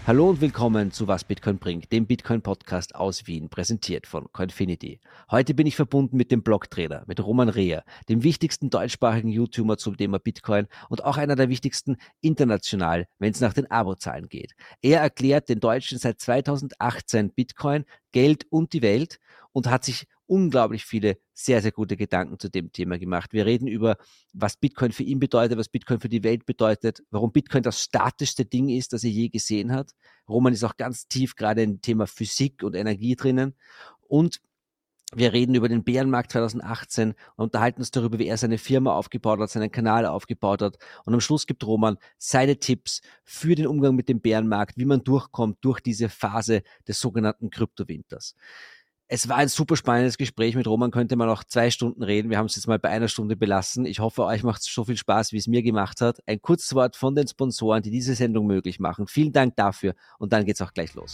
Hallo und willkommen zu Was Bitcoin bringt, dem Bitcoin-Podcast aus Wien, präsentiert von Coinfinity. Heute bin ich verbunden mit dem Blogtrainer, mit Roman Reher, dem wichtigsten deutschsprachigen YouTuber zum Thema Bitcoin und auch einer der wichtigsten international, wenn es nach den Abozahlen geht. Er erklärt den Deutschen seit 2018 Bitcoin, Geld und die Welt und hat sich unglaublich viele sehr, sehr gute Gedanken zu dem Thema gemacht. Wir reden über, was Bitcoin für ihn bedeutet, was Bitcoin für die Welt bedeutet, warum Bitcoin das statischste Ding ist, das er je gesehen hat. Roman ist auch ganz tief gerade im Thema Physik und Energie drinnen. Und wir reden über den Bärenmarkt 2018 und unterhalten uns darüber, wie er seine Firma aufgebaut hat, seinen Kanal aufgebaut hat. Und am Schluss gibt Roman seine Tipps für den Umgang mit dem Bärenmarkt, wie man durchkommt durch diese Phase des sogenannten Kryptowinters. Es war ein super spannendes Gespräch. Mit Roman könnte man noch 2 Stunden reden. Wir haben es jetzt mal bei 1 Stunde belassen. Ich hoffe, euch macht es so viel Spaß, wie es mir gemacht hat. Ein kurzes Wort von den Sponsoren, die diese Sendung möglich machen. Vielen Dank dafür und dann geht's auch gleich los.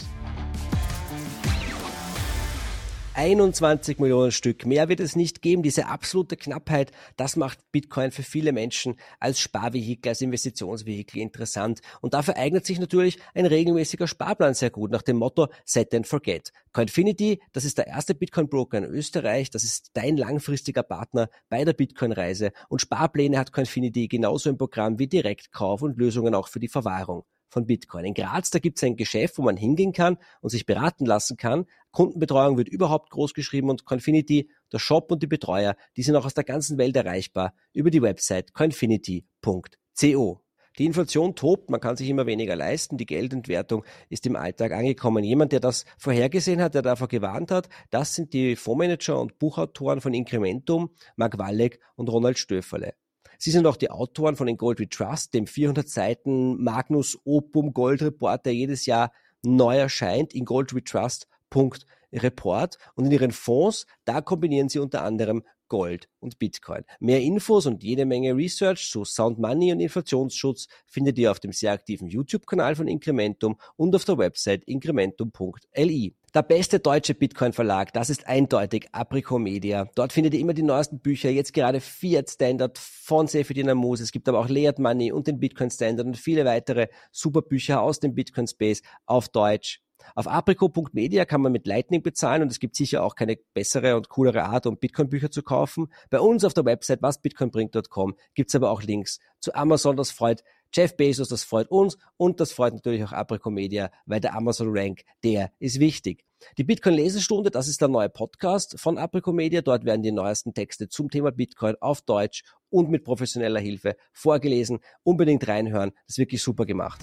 21 Millionen Stück. Mehr wird es nicht geben. Diese absolute Knappheit, das macht Bitcoin für viele Menschen als Sparvehikel, als Investitionsvehikel interessant. Und dafür eignet sich natürlich ein regelmäßiger Sparplan sehr gut, nach dem Motto Set and Forget. Coinfinity, das ist der erste Bitcoin-Broker in Österreich. Das ist dein langfristiger Partner bei der Bitcoin-Reise. Und Sparpläne hat Coinfinity genauso im Programm wie Direktkauf und Lösungen auch für die Verwahrung von Bitcoin. In Graz, da gibt es ein Geschäft, wo man hingehen kann und sich beraten lassen kann. Kundenbetreuung wird überhaupt groß geschrieben und Coinfinity, der Shop und die Betreuer, die sind auch aus der ganzen Welt erreichbar über die Website coinfinity.co. Die Inflation tobt, man kann sich immer weniger leisten, die Geldentwertung ist im Alltag angekommen. Jemand, der das vorhergesehen hat, der davor gewarnt hat, das sind die Fondsmanager und Buchautoren von Incrementum, Mark Walleck und Ronald Stöferle. Sie sind auch die Autoren von den Gold We Trust, dem 400 Seiten Magnus Opum Gold Report, der jedes Jahr neu erscheint in goldwetrust.report. Und in ihren Fonds, da kombinieren sie unter anderem Gold und Bitcoin. Mehr Infos und jede Menge Research zu Sound Money und Inflationsschutz findet ihr auf dem sehr aktiven YouTube-Kanal von Incrementum und auf der Website incrementum.li. Der beste deutsche Bitcoin-Verlag, das ist eindeutig Apricot Media. Dort findet ihr immer die neuesten Bücher, jetzt gerade Fiat Standard von Seyfedin Ammous. Es gibt aber auch Layered Money und den Bitcoin Standard und viele weitere super Bücher aus dem Bitcoin Space auf Deutsch. Auf apricot.media kann man mit Lightning bezahlen und es gibt sicher auch keine bessere und coolere Art, um Bitcoin-Bücher zu kaufen. Bei uns auf der Website wasbitcoinbringt.com gibt es aber auch Links zu Amazon, das freut Jeff Bezos, das freut uns und das freut natürlich auch Apricot Media, weil der Amazon-Rank, der ist wichtig. Die Bitcoin-Lesestunde, das ist der neue Podcast von Apricot Media. Dort werden die neuesten Texte zum Thema Bitcoin auf Deutsch und mit professioneller Hilfe vorgelesen. Unbedingt reinhören, das ist wirklich super gemacht.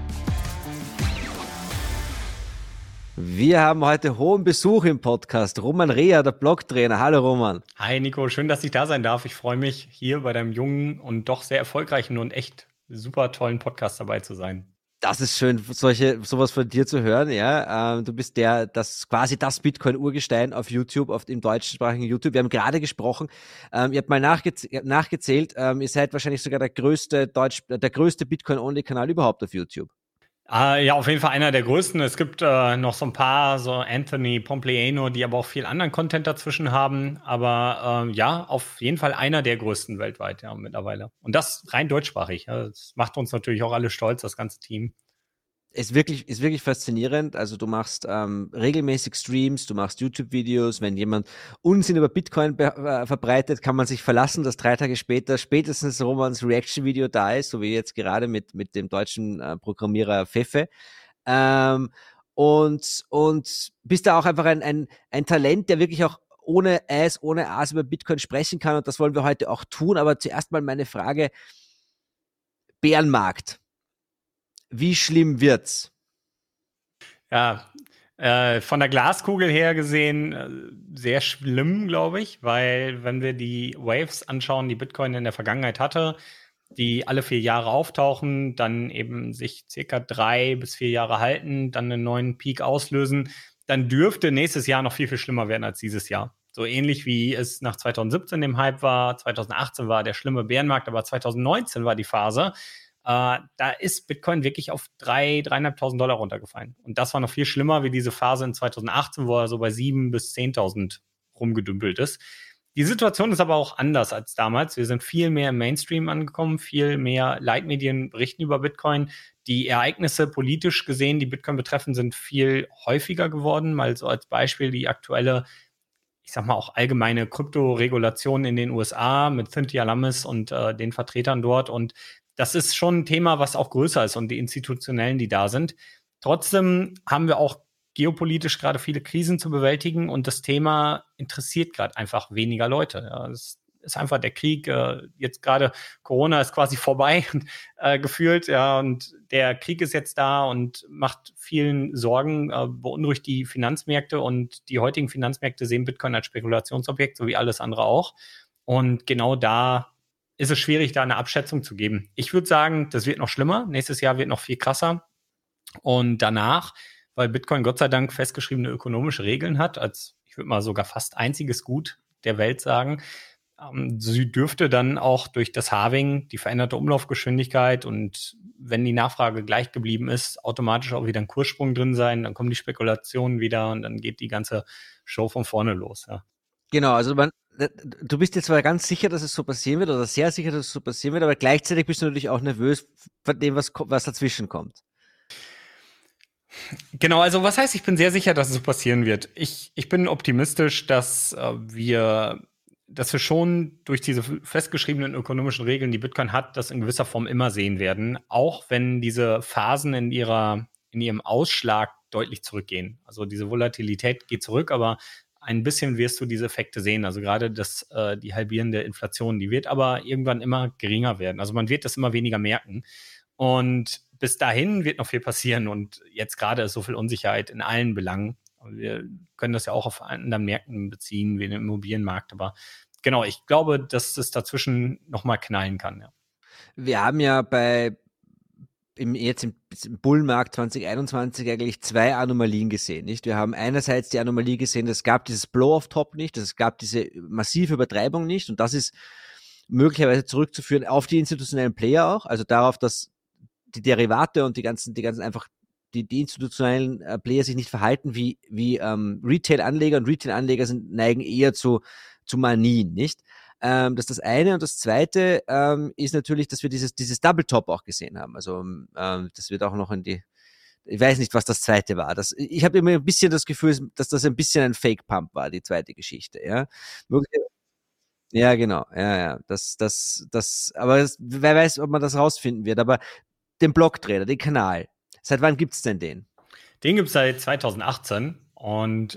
Wir haben heute hohen Besuch im Podcast. Roman Reher, der Blogtrainer. Hallo Roman. Hi Nico, schön, dass ich da sein darf. Ich freue mich, hier bei deinem jungen und doch sehr erfolgreichen und echt super tollen Podcast dabei zu sein. Das ist schön, sowas von dir zu hören, ja. Du bist quasi das Bitcoin-Urgestein auf YouTube, im deutschsprachigen YouTube. Wir haben gerade gesprochen, ihr habt mal nachgezählt, ihr seid wahrscheinlich sogar der größte Bitcoin-Only-Kanal überhaupt auf YouTube. Ja, auf jeden Fall einer der größten. Es gibt noch so ein paar, so Anthony Pompliano, die aber auch viel anderen Content dazwischen haben. Aber ja, auf jeden Fall einer der größten weltweit, ja, mittlerweile. Und das rein deutschsprachig. Ja. Das macht uns natürlich auch alle stolz, das ganze Team. Ist wirklich faszinierend. Also du machst regelmäßig Streams, du machst YouTube-Videos. Wenn jemand Unsinn über Bitcoin verbreitet, kann man sich verlassen, dass 3 Tage später spätestens Romans Reaction-Video da ist, so wie jetzt gerade mit dem deutschen Programmierer Fefe. Und bist da auch einfach ein Talent, der wirklich auch ohne A's über Bitcoin sprechen kann. Und das wollen wir heute auch tun. Aber zuerst mal meine Frage: Bärenmarkt. Wie schlimm wird's? Ja, von der Glaskugel her gesehen sehr schlimm, glaube ich, weil wenn wir die Waves anschauen, die Bitcoin in der Vergangenheit hatte, die alle 4 Jahre auftauchen, dann eben sich circa 3 bis 4 Jahre halten, dann einen neuen Peak auslösen, dann dürfte nächstes Jahr noch viel, viel schlimmer werden als dieses Jahr. So ähnlich wie es nach 2017 im Hype war, 2018 war der schlimme Bärenmarkt, aber 2019 war die Phase, da ist Bitcoin wirklich auf $3.500 runtergefallen. Und das war noch viel schlimmer wie diese Phase in 2018, wo er so bei 7.000 bis 10.000 rumgedümpelt ist. Die Situation ist aber auch anders als damals. Wir sind viel mehr im Mainstream angekommen, viel mehr Leitmedien berichten über Bitcoin. Die Ereignisse politisch gesehen, die Bitcoin betreffen, sind viel häufiger geworden. Mal so als Beispiel die aktuelle, ich sag mal auch allgemeine Kryptoregulation in den USA mit Cynthia Lummis und den Vertretern dort. Und das ist schon ein Thema, was auch größer ist und die Institutionellen, die da sind. Trotzdem haben wir auch geopolitisch gerade viele Krisen zu bewältigen und das Thema interessiert gerade einfach weniger Leute. Ja, es ist einfach der Krieg, jetzt gerade Corona ist quasi vorbei gefühlt, ja, und der Krieg ist jetzt da und macht vielen Sorgen, beunruhigt die Finanzmärkte und die heutigen Finanzmärkte sehen Bitcoin als Spekulationsobjekt, so wie alles andere auch. Und genau da ist es schwierig, da eine Abschätzung zu geben. Ich würde sagen, das wird noch schlimmer. Nächstes Jahr wird noch viel krasser. Und danach, weil Bitcoin Gott sei Dank festgeschriebene ökonomische Regeln hat, als ich würde mal sogar fast einziges Gut der Welt sagen, sie dürfte dann auch durch das Halving, die veränderte Umlaufgeschwindigkeit und wenn die Nachfrage gleich geblieben ist, automatisch auch wieder ein Kurssprung drin sein, dann kommen die Spekulationen wieder und dann geht die ganze Show von vorne los. Ja. Genau, also du bist jetzt zwar ganz sicher, dass es so passieren wird oder sehr sicher, dass es so passieren wird, aber gleichzeitig bist du natürlich auch nervös von dem, was dazwischen kommt. Genau, also was heißt, ich bin sehr sicher, dass es so passieren wird. Ich bin optimistisch, dass wir schon durch diese festgeschriebenen ökonomischen Regeln, die Bitcoin hat, das in gewisser Form immer sehen werden, auch wenn diese Phasen in ihrem Ausschlag deutlich zurückgehen. Also diese Volatilität geht zurück, aber ein bisschen wirst du diese Effekte sehen. Also gerade die halbierende Inflation, die wird aber irgendwann immer geringer werden. Also man wird das immer weniger merken. Und bis dahin wird noch viel passieren. Und jetzt gerade ist so viel Unsicherheit in allen Belangen. Wir können das ja auch auf anderen Märkten beziehen, wie den Immobilienmarkt. Aber genau, ich glaube, dass es dazwischen nochmal knallen kann. Ja. Wir haben ja jetzt im Bullmarkt 2021 eigentlich zwei Anomalien gesehen, nicht? Wir haben einerseits die Anomalie gesehen, es gab dieses Blow-off-Top nicht, es gab diese massive Übertreibung nicht und das ist möglicherweise zurückzuführen auf die institutionellen Player auch, also darauf, dass die Derivate und die ganzen einfach die institutionellen Player sich nicht verhalten wie Retail-Anleger und Retail-Anleger neigen eher zu Manien, nicht? Das ist das eine. Und das zweite ist natürlich, dass wir dieses Double Top auch gesehen haben. Also das wird auch noch ich weiß nicht, was das zweite war. Ich habe immer ein bisschen das Gefühl, dass das ein bisschen ein Fake-Pump war, die zweite Geschichte. Ja, ja, genau. Ja. Aber wer weiß, ob man das rausfinden wird. Aber den Blocktrader, den Kanal, seit wann gibt's denn den? Den gibt's seit 2018 und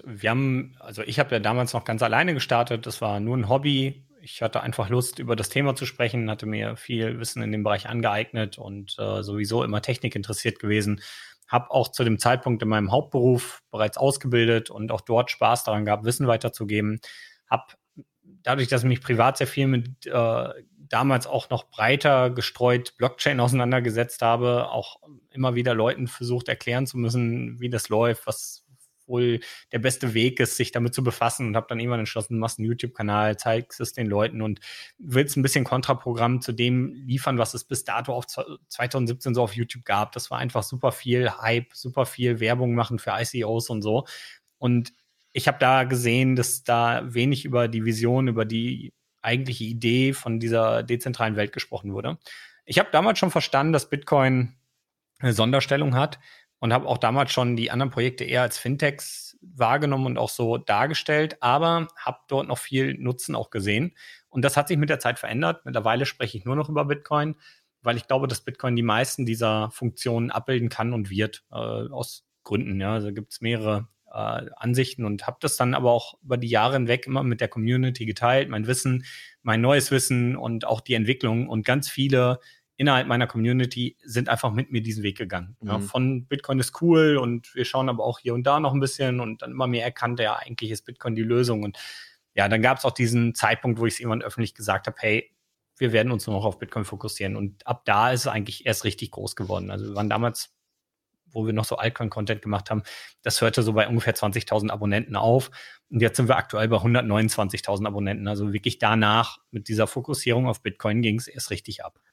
ich habe ja damals noch ganz alleine gestartet, das war nur ein Hobby. Ich hatte einfach Lust, über das Thema zu sprechen, hatte mir viel Wissen in dem Bereich angeeignet und sowieso immer Technik interessiert gewesen. Habe auch zu dem Zeitpunkt in meinem Hauptberuf bereits ausgebildet und auch dort Spaß daran gehabt, Wissen weiterzugeben. Habe dadurch, dass ich mich privat sehr viel mit damals auch noch breiter gestreut Blockchain auseinandergesetzt habe, auch immer wieder Leuten versucht erklären zu müssen, wie das läuft, was wohl der beste Weg ist, sich damit zu befassen und habe dann irgendwann entschlossen, machst einen YouTube-Kanal, zeigst es den Leuten und willst ein bisschen Kontraprogramm zu dem liefern, was es bis dato auf 2017 so auf YouTube gab. Das war einfach super viel Hype, super viel Werbung machen für ICOs und so. Und ich habe da gesehen, dass da wenig über die Vision, über die eigentliche Idee von dieser dezentralen Welt gesprochen wurde. Ich habe damals schon verstanden, dass Bitcoin eine Sonderstellung hat und habe auch damals schon die anderen Projekte eher als Fintechs wahrgenommen und auch so dargestellt, aber habe dort noch viel Nutzen auch gesehen. Und das hat sich mit der Zeit verändert. Mittlerweile spreche ich nur noch über Bitcoin, weil ich glaube, dass Bitcoin die meisten dieser Funktionen abbilden kann und wird, aus Gründen. Ja. Also gibt es mehrere Ansichten und habe das dann aber auch über die Jahre hinweg immer mit der Community geteilt, mein Wissen, mein neues Wissen und auch die Entwicklung und ganz viele innerhalb meiner Community sind einfach mit mir diesen Weg gegangen. Ja, von Bitcoin ist cool und wir schauen aber auch hier und da noch ein bisschen und dann immer mehr erkannt, ja, eigentlich ist Bitcoin die Lösung und ja, dann gab es auch diesen Zeitpunkt, wo ich es irgendwann öffentlich gesagt habe, hey, wir werden uns nur noch auf Bitcoin fokussieren und ab da ist es eigentlich erst richtig groß geworden. Also wir waren damals, wo wir noch so Altcoin-Content gemacht haben, das hörte so bei ungefähr 20.000 Abonnenten auf. Und jetzt sind wir aktuell bei 129.000 Abonnenten. Also wirklich danach mit dieser Fokussierung auf Bitcoin ging es erst richtig ab.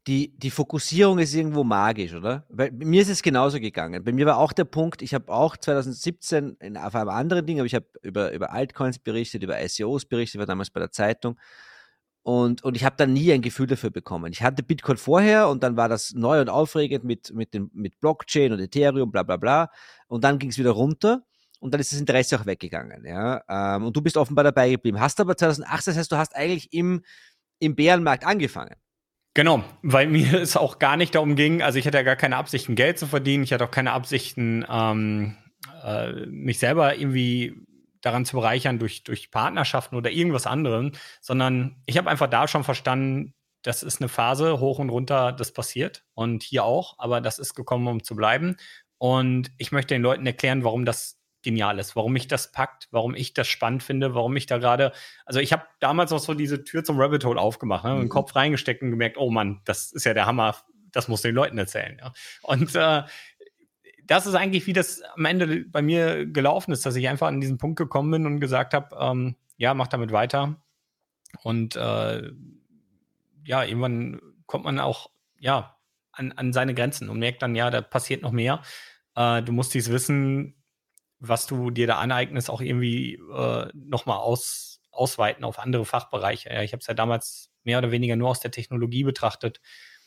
die Fokussierung ist irgendwo magisch, oder? Weil mir ist es genauso gegangen. Bei mir war auch der Punkt, ich habe auch 2017 auf einem anderen Ding, aber ich habe über Altcoins berichtet, über ICOs berichtet, war damals bei der Zeitung. Und ich habe dann nie ein Gefühl dafür bekommen. Ich hatte Bitcoin vorher und dann war das neu und aufregend mit Blockchain und Ethereum, bla bla bla. Und dann ging es wieder runter und dann ist das Interesse auch weggegangen. Ja? Und du bist offenbar dabei geblieben. Hast aber 2018, das heißt, du hast eigentlich im Bärenmarkt angefangen. Genau, weil mir es auch gar nicht darum ging, also ich hatte ja gar keine Absichten, Geld zu verdienen, ich hatte auch keine Absichten, mich selber irgendwie daran zu bereichern durch Partnerschaften oder irgendwas anderem, sondern ich habe einfach da schon verstanden, das ist eine Phase, hoch und runter, das passiert und hier auch, aber das ist gekommen, um zu bleiben. Und ich möchte den Leuten erklären, warum das genial ist, warum mich das packt, warum ich das spannend finde, warum ich da gerade, also ich habe damals auch so diese Tür zum Rabbit Hole aufgemacht, den Kopf reingesteckt und gemerkt, oh Mann, das ist ja der Hammer, das muss den Leuten erzählen. Ja. Und das ist eigentlich, wie das am Ende bei mir gelaufen ist, dass ich einfach an diesen Punkt gekommen bin und gesagt habe, ja, mach damit weiter. Und ja, irgendwann kommt man auch ja an seine Grenzen und merkt dann, ja, da passiert noch mehr. Du musst dieses Wissen, was du dir da aneignest, auch irgendwie nochmal ausweiten auf andere Fachbereiche. Ja, ich habe es ja damals mehr oder weniger nur aus der Technologie betrachtet.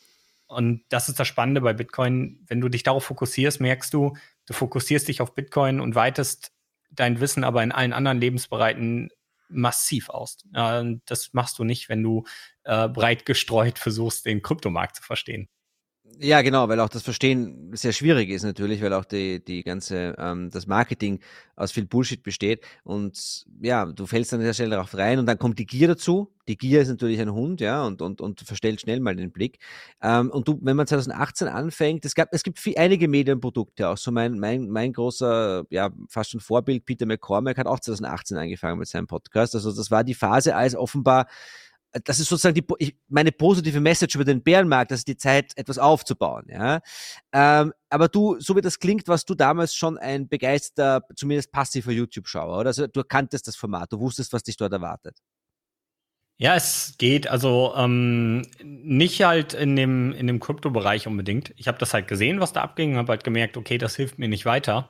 Und das ist das Spannende bei Bitcoin. Wenn du dich darauf fokussierst, merkst du, du fokussierst dich auf Bitcoin und weitest dein Wissen aber in allen anderen Lebensbereichen massiv aus. Das machst du nicht, wenn du breit gestreut versuchst, den Kryptomarkt zu verstehen. Ja, genau, weil auch das Verstehen sehr schwierig ist natürlich, weil auch die ganze, das Marketing aus viel Bullshit besteht und ja, du fällst dann sehr schnell darauf rein und dann kommt die Gier dazu. Die Gier ist natürlich ein Hund, ja, und verstellt schnell mal den Blick. Und du, wenn man 2018 anfängt, es gibt einige Medienprodukte auch, so mein großer, ja, fast schon Vorbild, Peter McCormack, hat auch 2018 angefangen mit seinem Podcast. Also das war die Phase, als offenbar das ist sozusagen meine positive Message über den Bärenmarkt, das ist die Zeit, etwas aufzubauen. Ja? Aber du, so wie das klingt, warst du damals schon ein begeisterter, zumindest passiver YouTube-Schauer, oder? Also du kanntest das Format, du wusstest, was dich dort erwartet. Ja, es geht. Also nicht halt in dem Kryptobereich unbedingt. Ich habe das halt gesehen, was da abging, und habe halt gemerkt, okay, das hilft mir nicht weiter.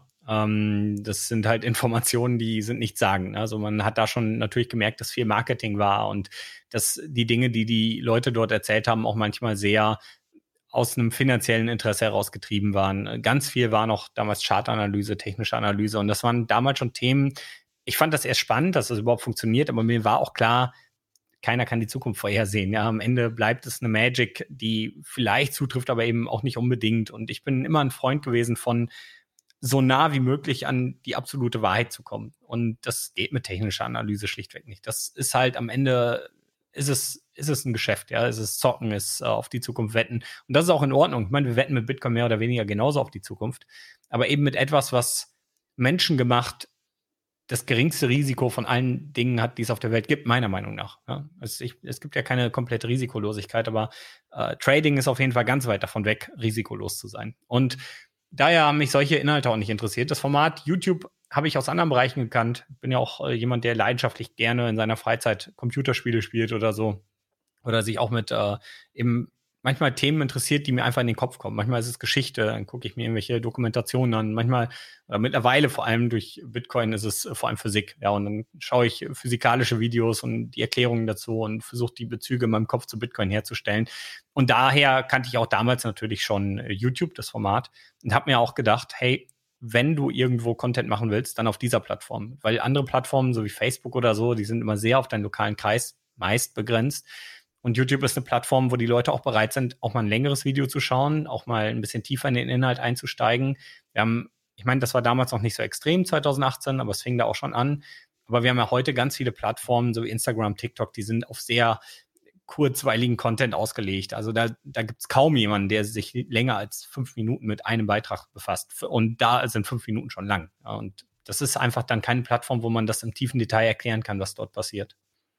Das sind halt Informationen, die sind nichts sagen. Also man hat da schon natürlich gemerkt, dass viel Marketing war und dass die Dinge, die die Leute dort erzählt haben, auch manchmal sehr aus einem finanziellen Interesse herausgetrieben waren. Ganz viel war noch damals Chartanalyse, technische Analyse und das waren damals schon Themen. Ich fand das erst spannend, dass das überhaupt funktioniert, aber mir war auch klar, keiner kann die Zukunft vorhersehen. Ja, am Ende bleibt es eine Magic, die vielleicht zutrifft, aber eben auch nicht unbedingt. Und ich bin immer ein Freund gewesen von so nah wie möglich an die absolute Wahrheit zu kommen. Und das geht mit technischer Analyse schlichtweg nicht. Das ist halt am Ende ist es ein Geschäft, ja, ist es Zocken, ist auf die Zukunft wetten. Und das ist auch in Ordnung. Ich meine, wir wetten mit Bitcoin mehr oder weniger genauso auf die Zukunft. Aber eben mit etwas, was menschengemacht das geringste Risiko von allen Dingen hat, die es auf der Welt gibt, meiner Meinung nach. Ja? Es gibt ja keine komplette Risikolosigkeit, aber Trading ist auf jeden Fall ganz weit davon weg, risikolos zu sein. Und daher haben mich solche Inhalte auch nicht interessiert. Das Format YouTube habe ich aus anderen Bereichen gekannt. Bin ja auch jemand, der leidenschaftlich gerne in seiner Freizeit Computerspiele spielt oder so. Oder sich auch mit eben manchmal Themen interessiert, die mir einfach in den Kopf kommen. Manchmal ist es Geschichte, dann gucke ich mir irgendwelche Dokumentationen an. Manchmal, oder mittlerweile vor allem durch Bitcoin ist es vor allem Physik. Ja, und dann schaue ich physikalische Videos und die Erklärungen dazu und versuche die Bezüge in meinem Kopf zu Bitcoin herzustellen. Und daher kannte ich auch damals natürlich schon YouTube, das Format, und habe mir auch gedacht, hey, wenn du irgendwo Content machen willst, dann auf dieser Plattform. Weil andere Plattformen, so wie Facebook oder so, die sind immer sehr auf deinen lokalen Kreis meist begrenzt. Und YouTube ist eine Plattform, wo die Leute auch bereit sind, auch mal ein längeres Video zu schauen, auch mal ein bisschen tiefer in den Inhalt einzusteigen. Ich meine, das war damals noch nicht so extrem, 2018, aber es fing da auch schon an. Aber wir haben ja heute ganz viele Plattformen, so wie Instagram, TikTok, die sind auf sehr kurzweiligen Content ausgelegt. Also da gibt es kaum jemanden, der sich länger als 5 Minuten mit einem Beitrag befasst. Und da sind 5 Minuten schon lang. Ja, und das ist einfach dann keine Plattform, wo man das im tiefen Detail erklären kann, was dort passiert.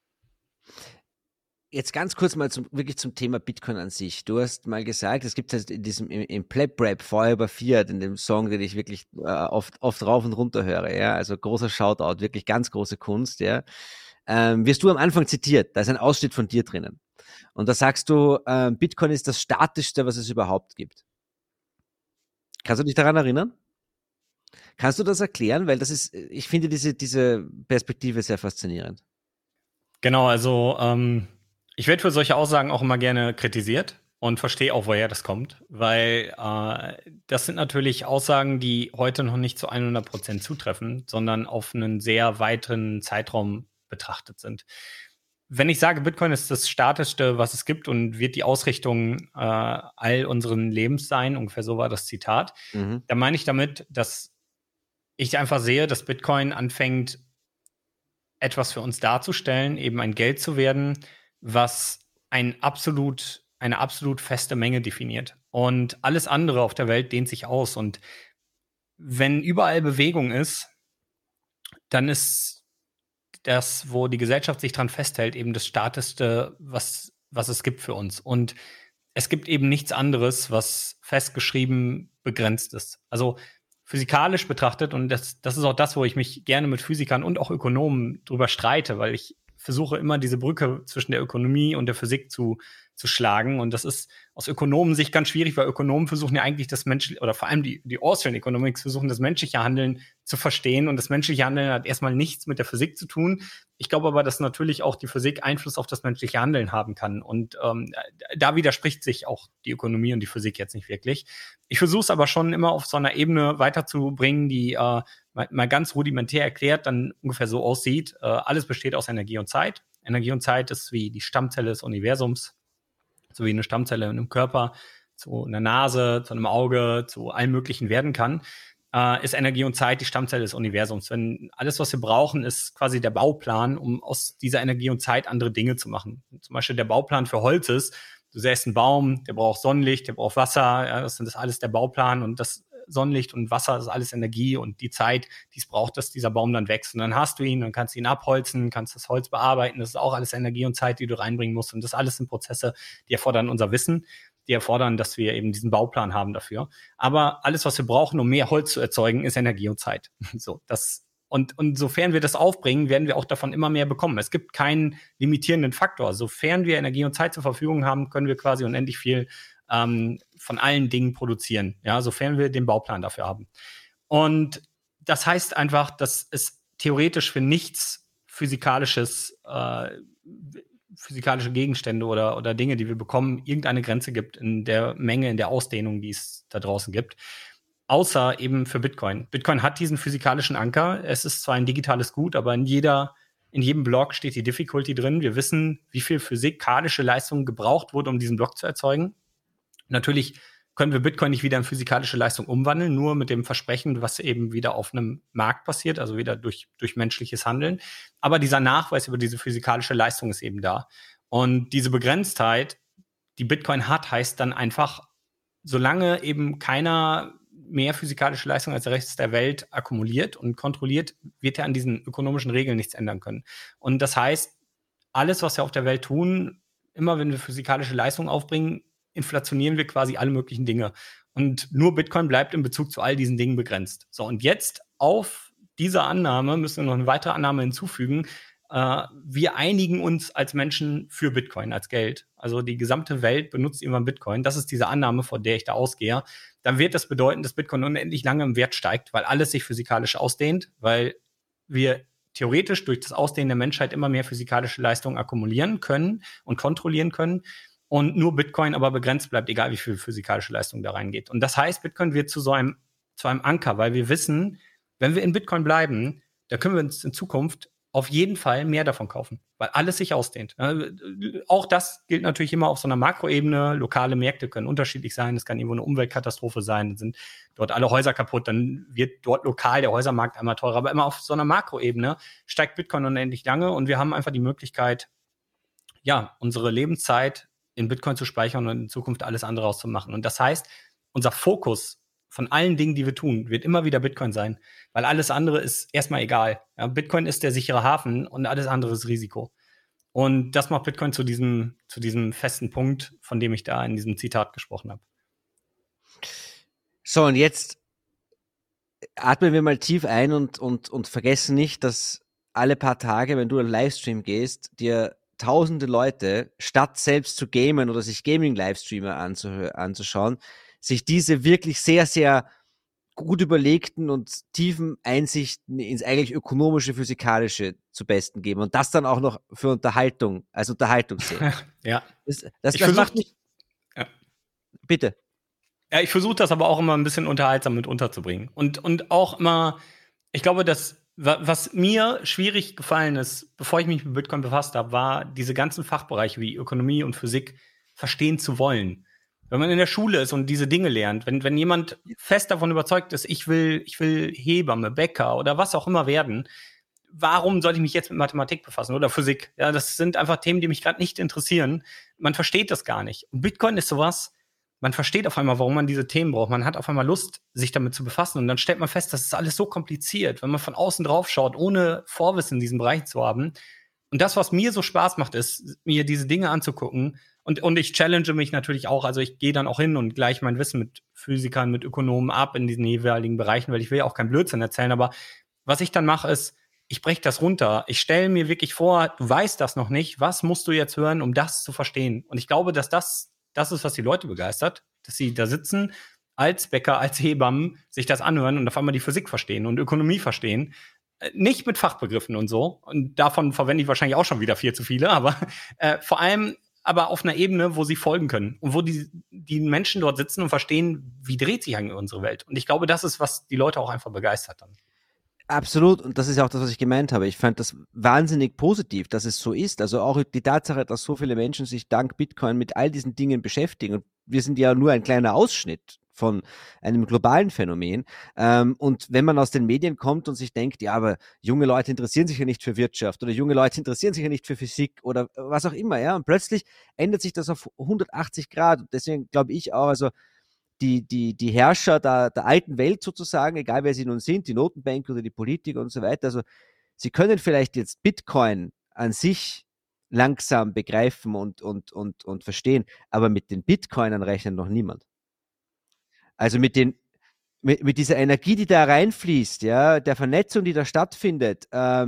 Jetzt ganz kurz mal wirklich zum Thema Bitcoin an sich. Du hast mal gesagt, es gibt halt im Pleb-Rap Feuer über Fiat, in dem Song, den ich wirklich oft rauf und runter höre, ja, also großer Shoutout, wirklich ganz große Kunst, ja. Wirst du am Anfang zitiert, da ist ein Ausschnitt von dir drinnen. Und da sagst du, Bitcoin ist das Statischste, was es überhaupt gibt. Kannst du dich daran erinnern? Kannst du das erklären? Weil das ist, ich finde diese Perspektive sehr faszinierend. Genau, also ich werde für solche Aussagen auch immer gerne kritisiert und verstehe auch, woher das kommt, weil das sind natürlich Aussagen, die heute noch nicht zu 100% zutreffen, sondern auf einen sehr weiten Zeitraum betrachtet sind. Wenn ich sage, Bitcoin ist das Statischste, was es gibt und wird die Ausrichtung all unseren Lebens sein, ungefähr so war das Zitat, dann meine ich damit, dass ich einfach sehe, dass Bitcoin anfängt, etwas für uns darzustellen, eben ein Geld zu werden, was eine absolut feste Menge definiert. Und alles andere auf der Welt dehnt sich aus. Und wenn überall Bewegung ist, dann ist das, wo die Gesellschaft sich dran festhält, eben das Statischste, was es gibt für uns. Und es gibt eben nichts anderes, was festgeschrieben begrenzt ist. Also physikalisch betrachtet, und das ist auch das, wo ich mich gerne mit Physikern und auch Ökonomen drüber streite, weil ich versuche immer diese Brücke zwischen der Ökonomie und der Physik zu schlagen. Und das ist aus Ökonomen-Sicht ganz schwierig, weil Ökonomen versuchen ja eigentlich das menschliche, oder vor allem die Austrian Economics versuchen das menschliche Handeln zu verstehen. Und das menschliche Handeln hat erstmal nichts mit der Physik zu tun. Ich glaube aber, dass natürlich auch die Physik Einfluss auf das menschliche Handeln haben kann. Und da widerspricht sich auch die Ökonomie und die Physik jetzt nicht wirklich. Ich versuche es aber schon immer auf so einer Ebene weiterzubringen, die mal ganz rudimentär erklärt dann ungefähr so aussieht. Alles besteht aus Energie und Zeit. Energie und Zeit ist wie die Stammzelle des Universums, so wie eine Stammzelle in einem Körper zu einer Nase, zu einem Auge, zu allem Möglichen werden kann, ist Energie und Zeit die Stammzelle des Universums. Wenn alles, was wir brauchen, ist quasi der Bauplan, um aus dieser Energie und Zeit andere Dinge zu machen. Zum Beispiel der Bauplan für Holz ist, du säst einen Baum, der braucht Sonnenlicht, der braucht Wasser, ja, das ist alles der Bauplan, und das Sonnenlicht und Wasser ist alles Energie und die Zeit, die es braucht, dass dieser Baum dann wächst. Und dann hast du ihn, dann kannst du ihn abholzen, kannst das Holz bearbeiten. Das ist auch alles Energie und Zeit, die du reinbringen musst. Und das alles sind Prozesse, die erfordern unser Wissen, die erfordern, dass wir eben diesen Bauplan haben dafür. Aber alles, was wir brauchen, um mehr Holz zu erzeugen, ist Energie und Zeit. So, und sofern wir das aufbringen, werden wir auch davon immer mehr bekommen. Es gibt keinen limitierenden Faktor. Sofern wir Energie und Zeit zur Verfügung haben, können wir quasi unendlich viel von allen Dingen produzieren, ja, sofern wir den Bauplan dafür haben. Und das heißt einfach, dass es theoretisch für nichts physikalische Gegenstände oder Dinge, die wir bekommen, irgendeine Grenze gibt in der Menge, in der Ausdehnung, die es da draußen gibt. Außer eben für Bitcoin. Bitcoin hat diesen physikalischen Anker. Es ist zwar ein digitales Gut, aber in jedem Block steht die Difficulty drin. Wir wissen, wie viel physikalische Leistung gebraucht wurde, um diesen Block zu erzeugen. Natürlich können wir Bitcoin nicht wieder in physikalische Leistung umwandeln, nur mit dem Versprechen, was eben wieder auf einem Markt passiert, also wieder durch menschliches Handeln. Aber dieser Nachweis über diese physikalische Leistung ist eben da. Und diese Begrenztheit, die Bitcoin hat, heißt dann einfach, solange eben keiner mehr physikalische Leistung als der Rest der Welt akkumuliert und kontrolliert, wird er an diesen ökonomischen Regeln nichts ändern können. Und das heißt, alles, was wir auf der Welt tun, immer wenn wir physikalische Leistung aufbringen, inflationieren wir quasi alle möglichen Dinge. Und nur Bitcoin bleibt in Bezug zu all diesen Dingen begrenzt. So, und jetzt auf diese Annahme müssen wir noch eine weitere Annahme hinzufügen. Wir einigen uns als Menschen für Bitcoin, als Geld. Also die gesamte Welt benutzt irgendwann Bitcoin. Das ist diese Annahme, von der ich da ausgehe. Dann wird das bedeuten, dass Bitcoin unendlich lange im Wert steigt, weil alles sich physikalisch ausdehnt, weil wir theoretisch durch das Ausdehnen der Menschheit immer mehr physikalische Leistungen akkumulieren können und kontrollieren können. Und nur Bitcoin aber begrenzt bleibt, egal wie viel physikalische Leistung da reingeht. Und das heißt, Bitcoin wird zu einem Anker, weil wir wissen, wenn wir in Bitcoin bleiben, da können wir uns in Zukunft auf jeden Fall mehr davon kaufen, weil alles sich ausdehnt. Auch das gilt natürlich immer auf so einer Makroebene. Lokale Märkte können unterschiedlich sein. Es kann irgendwo eine Umweltkatastrophe sein. Dann sind dort alle Häuser kaputt. Dann wird dort lokal der Häusermarkt einmal teurer. Aber immer auf so einer Makroebene steigt Bitcoin unendlich lange. Und wir haben einfach die Möglichkeit, ja, unsere Lebenszeit in Bitcoin zu speichern und in Zukunft alles andere auszumachen. Und das heißt, unser Fokus von allen Dingen, die wir tun, wird immer wieder Bitcoin sein, weil alles andere ist erstmal egal. Ja, Bitcoin ist der sichere Hafen und alles andere ist Risiko. Und das macht Bitcoin zu diesem festen Punkt, von dem ich da in diesem Zitat gesprochen habe. So, und jetzt atmen wir mal tief ein und vergessen nicht, dass alle paar Tage, wenn du einen Livestream gehst, dir tausende Leute, statt selbst zu gamen oder sich Gaming-Livestreamer anzuschauen, sich diese wirklich sehr, sehr gut überlegten und tiefen Einsichten ins eigentlich ökonomische, physikalische zu Besten geben und das dann auch noch für Unterhaltung, als Unterhaltung sehen. Ja. Das macht mich... Ja. Bitte. Ja, ich versuche das aber auch immer ein bisschen unterhaltsam mit unterzubringen. Und auch immer, ich glaube, was mir schwierig gefallen ist, bevor ich mich mit Bitcoin befasst habe, war, diese ganzen Fachbereiche wie Ökonomie und Physik verstehen zu wollen. Wenn man in der Schule ist und diese Dinge lernt, wenn jemand fest davon überzeugt ist, ich will Hebamme, Bäcker oder was auch immer werden, warum sollte ich mich jetzt mit Mathematik befassen oder Physik? Ja, das sind einfach Themen, die mich gerade nicht interessieren. Man versteht das gar nicht. Und Bitcoin ist sowas, man versteht auf einmal, warum man diese Themen braucht. Man hat auf einmal Lust, sich damit zu befassen. Und dann stellt man fest, das ist alles so kompliziert, wenn man von außen drauf schaut, ohne Vorwissen in diesem Bereich zu haben. Und das, was mir so Spaß macht, ist, mir diese Dinge anzugucken. Und ich challenge mich natürlich auch. Also ich gehe dann auch hin und gleiche mein Wissen mit Physikern, mit Ökonomen ab in diesen jeweiligen Bereichen, weil ich will ja auch keinen Blödsinn erzählen. Aber was ich dann mache, ist, ich breche das runter. Ich stelle mir wirklich vor, du weißt das noch nicht. Was musst du jetzt hören, um das zu verstehen? Und ich glaube, dass das ist, was die Leute begeistert, dass sie da sitzen als Bäcker, als Hebammen, sich das anhören und auf einmal die Physik verstehen und Ökonomie verstehen. Nicht mit Fachbegriffen und so. Und davon verwende ich wahrscheinlich auch schon wieder viel zu viele, aber vor allem aber auf einer Ebene, wo sie folgen können und wo die Menschen dort sitzen und verstehen, wie dreht sich eigentlich unsere Welt. Und ich glaube, das ist, was die Leute auch einfach begeistert dann. Absolut, und das ist ja auch das, was ich gemeint habe. Ich fand das wahnsinnig positiv, dass es so ist. Also auch die Tatsache, dass so viele Menschen sich dank Bitcoin mit all diesen Dingen beschäftigen. Und wir sind ja nur ein kleiner Ausschnitt von einem globalen Phänomen. Und wenn man aus den Medien kommt und sich denkt, ja, aber junge Leute interessieren sich ja nicht für Wirtschaft oder junge Leute interessieren sich ja nicht für Physik oder was auch immer, ja, und plötzlich ändert sich das auf 180 Grad. Und deswegen glaube ich auch, also die Herrscher der alten Welt sozusagen, egal wer sie nun sind, die Notenbanker oder die Politiker und so weiter, also sie können vielleicht jetzt Bitcoin an sich langsam begreifen und verstehen, aber mit den Bitcoinern rechnet noch niemand. Also mit dieser Energie, die da reinfließt, ja, der Vernetzung, die da stattfindet,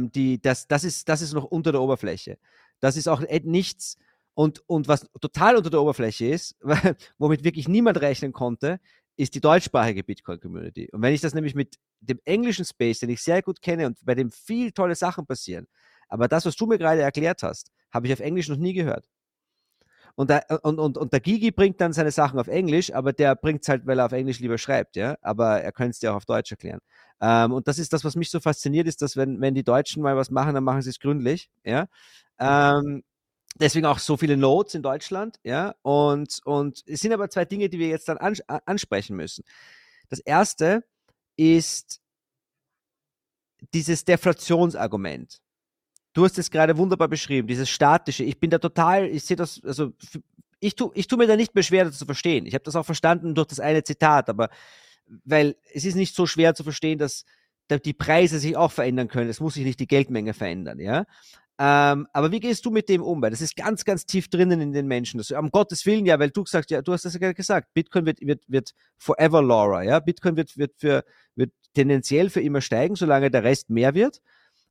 das ist noch unter der Oberfläche. Das ist auch nichts, und was total unter der Oberfläche ist, womit wirklich niemand rechnen konnte, ist die deutschsprachige Bitcoin-Community. Und wenn ich das nämlich mit dem englischen Space, den ich sehr gut kenne und bei dem viel tolle Sachen passieren, aber das, was du mir gerade erklärt hast, habe ich auf Englisch noch nie gehört. Und der Gigi bringt dann seine Sachen auf Englisch, aber der bringt es halt, weil er auf Englisch lieber schreibt, ja. Aber er könnte es dir auch auf Deutsch erklären. Und das ist das, was mich so fasziniert, ist, dass wenn die Deutschen mal was machen, dann machen sie es gründlich, ja. Deswegen auch so viele Nodes in Deutschland, ja. Und es sind aber zwei Dinge, die wir jetzt dann ansprechen müssen. Das erste ist dieses Deflationsargument. Du hast es gerade wunderbar beschrieben, dieses statische. Ich sehe das, also ich tu mir da nicht mehr schwer, das zu verstehen. Ich habe das auch verstanden durch das eine Zitat, aber weil es ist nicht so schwer zu verstehen, dass die Preise sich auch verändern können. Es muss sich nicht die Geldmenge verändern, ja. Aber wie gehst du mit dem um? Weil das ist ganz, ganz tief drinnen in den Menschen. Das, um Gottes Willen, ja, weil du sagst, ja, du hast das ja gerade gesagt, Bitcoin wird forever Laura, ja. Bitcoin wird tendenziell für immer steigen, solange der Rest mehr wird.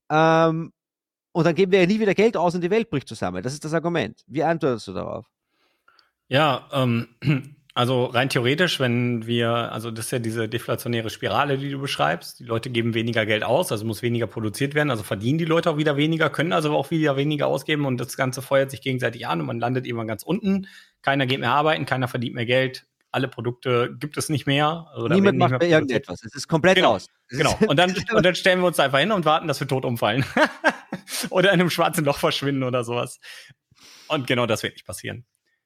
Und dann geben wir ja nie wieder Geld aus und die Welt bricht zusammen. Das ist das Argument. Wie antwortest du darauf? Ja, also rein theoretisch, also das ist ja diese deflationäre Spirale, die du beschreibst. Die Leute geben weniger Geld aus, also muss weniger produziert werden, also verdienen die Leute auch wieder weniger, können also auch wieder weniger ausgeben und das Ganze feuert sich gegenseitig an und man landet irgendwann ganz unten. Keiner geht mehr arbeiten, keiner verdient mehr Geld. Alle Produkte gibt es nicht mehr. Oder niemand macht mehr irgendetwas. Es ist komplett aus. Genau. Und dann stellen wir uns einfach hin und warten, dass wir tot umfallen. Oder in einem schwarzen Loch verschwinden oder sowas. Und genau das wird nicht passieren.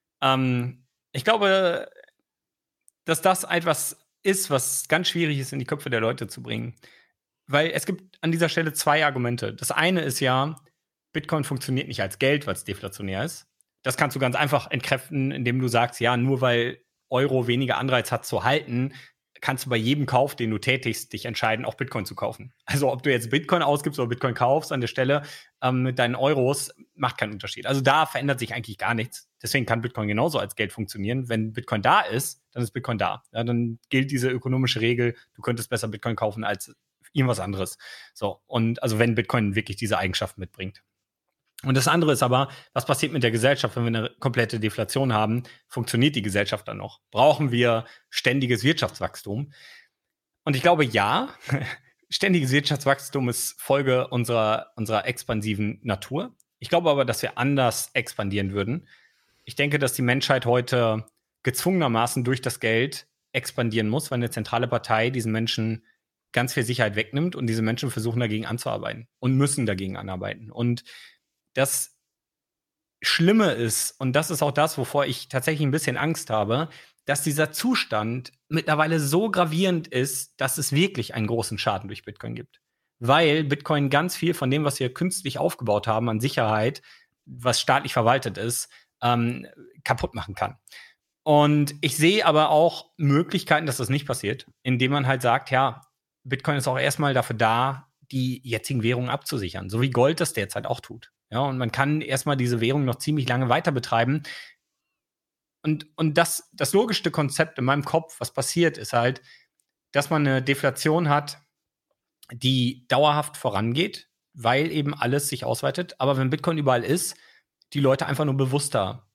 Ich glaube, dass das etwas ist, was ganz schwierig ist, in die Köpfe der Leute zu bringen. Weil es gibt an dieser Stelle zwei Argumente. Das eine ist ja, Bitcoin funktioniert nicht als Geld, weil es deflationär ist. Das kannst du ganz einfach entkräften, indem du sagst, ja, nur weil Euro weniger Anreiz hat zu halten, kannst du bei jedem Kauf, den du tätigst, dich entscheiden, auch Bitcoin zu kaufen. Also ob du jetzt Bitcoin ausgibst oder Bitcoin kaufst an der Stelle mit deinen Euros, macht keinen Unterschied. Also da verändert sich eigentlich gar nichts. Deswegen kann Bitcoin genauso als Geld funktionieren. Wenn Bitcoin da ist, dann ist Bitcoin da. Ja, dann gilt diese ökonomische Regel, du könntest besser Bitcoin kaufen als irgendwas anderes. So, und also wenn Bitcoin wirklich diese Eigenschaften mitbringt. Und das andere ist aber, was passiert mit der Gesellschaft, wenn wir eine komplette Deflation haben? Funktioniert die Gesellschaft dann noch? Brauchen wir ständiges Wirtschaftswachstum? Und ich glaube, ja, ständiges Wirtschaftswachstum ist Folge unserer expansiven Natur. Ich glaube aber, dass wir anders expandieren würden. Ich denke, dass die Menschheit heute gezwungenermaßen durch das Geld expandieren muss, weil eine zentrale Partei diesen Menschen ganz viel Sicherheit wegnimmt und diese Menschen versuchen dagegen anzuarbeiten und müssen dagegen anarbeiten. Und das Schlimme ist, und das ist auch das, wovor ich tatsächlich ein bisschen Angst habe, dass dieser Zustand mittlerweile so gravierend ist, dass es wirklich einen großen Schaden durch Bitcoin gibt. Weil Bitcoin ganz viel von dem, was wir künstlich aufgebaut haben an Sicherheit, was staatlich verwaltet ist, kaputt machen kann. Und ich sehe aber auch Möglichkeiten, dass das nicht passiert, indem man halt sagt, ja, Bitcoin ist auch erstmal dafür da, die jetzigen Währungen abzusichern, so wie Gold das derzeit auch tut. Ja, und man kann erstmal diese Währung noch ziemlich lange weiter betreiben. Und das logischste Konzept in meinem Kopf, was passiert, ist halt, dass man eine Deflation hat, die dauerhaft vorangeht, weil eben alles sich ausweitet. Aber wenn Bitcoin überall ist, die Leute einfach nur bewusster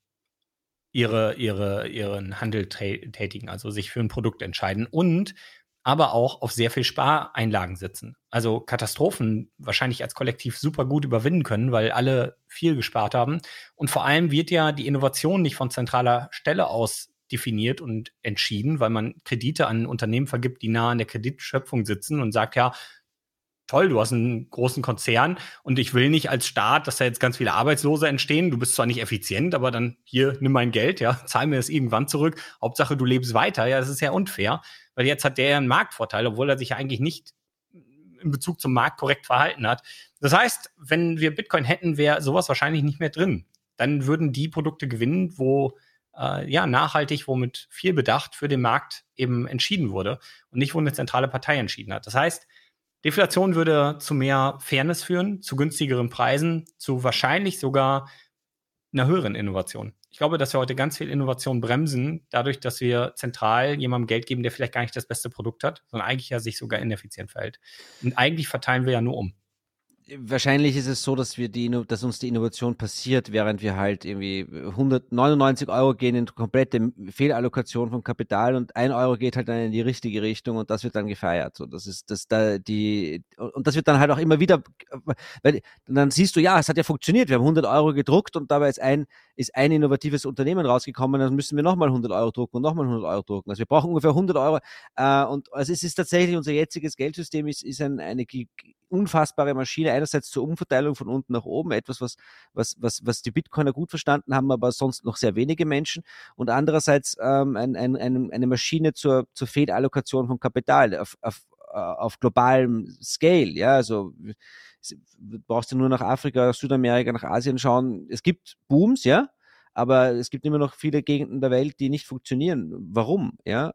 ihren Handel tätigen, also sich für ein Produkt entscheiden und aber auch auf sehr viel Spareinlagen sitzen. Also Katastrophen wahrscheinlich als Kollektiv super gut überwinden können, weil alle viel gespart haben. Und vor allem wird ja die Innovation nicht von zentraler Stelle aus definiert und entschieden, weil man Kredite an Unternehmen vergibt, die nah an der Kreditschöpfung sitzen und sagt, ja, toll, du hast einen großen Konzern und ich will nicht als Staat, dass da jetzt ganz viele Arbeitslose entstehen. Du bist zwar nicht effizient, aber dann hier, nimm mein Geld, ja, zahl mir das irgendwann zurück. Hauptsache, du lebst weiter. Ja, das ist ja unfair, weil jetzt hat der ja einen Marktvorteil, obwohl er sich ja eigentlich nicht in Bezug zum Markt korrekt verhalten hat. Das heißt, wenn wir Bitcoin hätten, wäre sowas wahrscheinlich nicht mehr drin. Dann würden die Produkte gewinnen, wo nachhaltig, wo mit viel Bedacht für den Markt eben entschieden wurde und nicht, wo eine zentrale Partei entschieden hat. Das heißt, Deflation würde zu mehr Fairness führen, zu günstigeren Preisen, zu wahrscheinlich sogar einer höheren Innovation. Ich glaube, dass wir heute ganz viel Innovation bremsen, dadurch, dass wir zentral jemandem Geld geben, der vielleicht gar nicht das beste Produkt hat, sondern eigentlich ja sich sogar ineffizient verhält. Und eigentlich verteilen wir ja nur um. Wahrscheinlich ist es so, dass dass uns die Innovation passiert, während wir halt irgendwie 199 € gehen in komplette Fehlallokation von Kapital und 1 € geht halt dann in die richtige Richtung und das wird dann gefeiert. So, das ist und das wird dann halt auch immer wieder, weil dann siehst du, ja, es hat ja funktioniert. Wir haben 100 € gedruckt und dabei ist ein innovatives Unternehmen rausgekommen, dann müssen wir nochmal 100 € drucken und nochmal 100 € drucken. Also wir brauchen ungefähr 100 € und also es ist tatsächlich, unser jetziges Geldsystem ist eine unfassbare Maschine, einerseits zur Umverteilung von unten nach oben, etwas, was die Bitcoiner gut verstanden haben, aber sonst noch sehr wenige Menschen, und andererseits eine Maschine zur Fehlallokation von Kapital auf globalem Scale, ja, also brauchst du nur nach Afrika, Südamerika, nach Asien schauen, es gibt Booms, ja, aber es gibt immer noch viele Gegenden der Welt, die nicht funktionieren. Warum? Ja,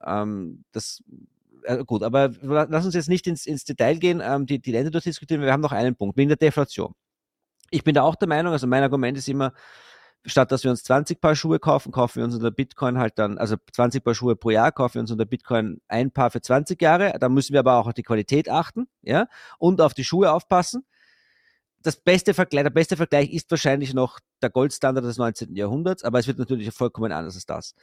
gut, aber lass uns jetzt nicht ins Detail gehen, die Länder durchdiskutieren. Wir haben noch einen Punkt, wegen der Deflation. Ich bin da auch der Meinung, also mein Argument ist immer, statt dass wir uns 20 Paar Schuhe kaufen, kaufen wir uns unter Bitcoin halt dann, also 20 Paar Schuhe pro Jahr, kaufen wir uns unter Bitcoin ein Paar für 20 Jahre. Da müssen wir aber auch auf die Qualität achten, ja, und auf die Schuhe aufpassen. Der beste Vergleich ist wahrscheinlich noch der Goldstandard des 19. Jahrhunderts, aber es wird natürlich vollkommen anders als das.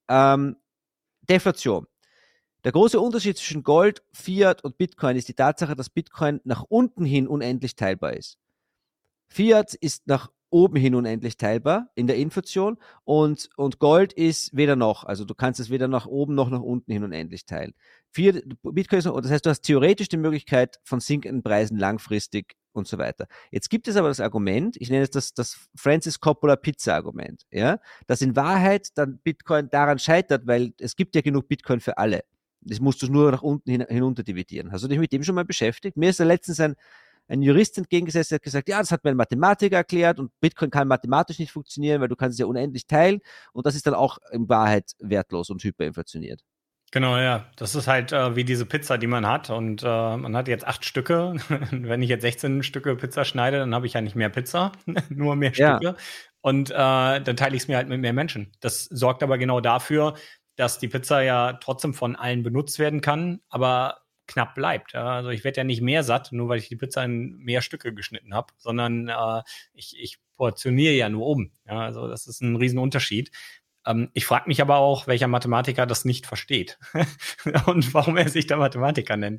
Deflation. Der große Unterschied zwischen Gold, Fiat und Bitcoin ist die Tatsache, dass Bitcoin nach unten hin unendlich teilbar ist. Fiat ist nach oben hin unendlich teilbar in der Inflation und Gold ist weder noch. Also du kannst es weder nach oben noch nach unten hin unendlich teilen. Bitcoin ist, das heißt, du hast theoretisch die Möglichkeit von sinkenden Preisen langfristig und so weiter. Jetzt gibt es aber das Argument, ich nenne es das Francis Coppola Pizza Argument, ja, dass in Wahrheit dann Bitcoin daran scheitert, weil es gibt ja genug Bitcoin für alle. Das musst du nur nach unten hinunter dividieren. Hast du dich mit dem schon mal beschäftigt? Mir ist da letztens ein Jurist entgegengesetzt, der hat gesagt, ja, das hat mir ein Mathematiker erklärt und Bitcoin kann mathematisch nicht funktionieren, weil du kannst es ja unendlich teilen und das ist dann auch in Wahrheit wertlos und hyperinflationiert. Genau, ja. Das ist halt wie diese Pizza, die man hat und man hat jetzt 8 Stücke. Wenn ich jetzt 16 Stücke Pizza schneide, dann habe ich ja nicht mehr Pizza, nur mehr Stücke. Und dann teile ich es mir halt mit mehr Menschen. Das sorgt aber genau dafür, dass die Pizza ja trotzdem von allen benutzt werden kann, aber knapp bleibt. Ja? Also ich werde ja nicht mehr satt, nur weil ich die Pizza in mehr Stücke geschnitten habe, sondern ich portioniere ja nur um. Ja, also das ist ein Riesenunterschied. Ich frage mich aber auch, welcher Mathematiker das nicht versteht und warum er sich da Mathematiker nennt.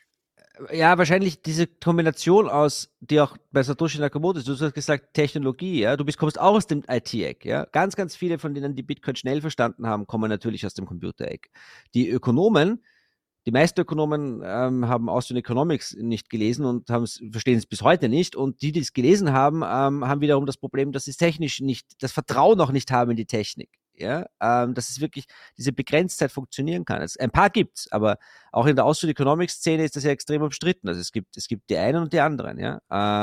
Ja, wahrscheinlich diese Kombination aus, die auch bei Satoshi Nakamoto ist, du hast gesagt Technologie, ja, kommst auch aus dem IT-Eck, ja. Ganz, ganz viele von denen, die Bitcoin schnell verstanden haben, kommen natürlich aus dem Computer-Eck. Die Ökonomen, die meisten Ökonomen haben Austrian Economics nicht gelesen und verstehen es bis heute nicht. Und die es gelesen haben, haben wiederum das Problem, dass sie technisch nicht, das Vertrauen noch nicht haben in die Technik. Ja, dass es wirklich diese Begrenztheit funktionieren kann. Ein paar gibt's, aber auch in der Austrian Economics Szene ist das ja extrem umstritten. Also es gibt die einen und die anderen, ja.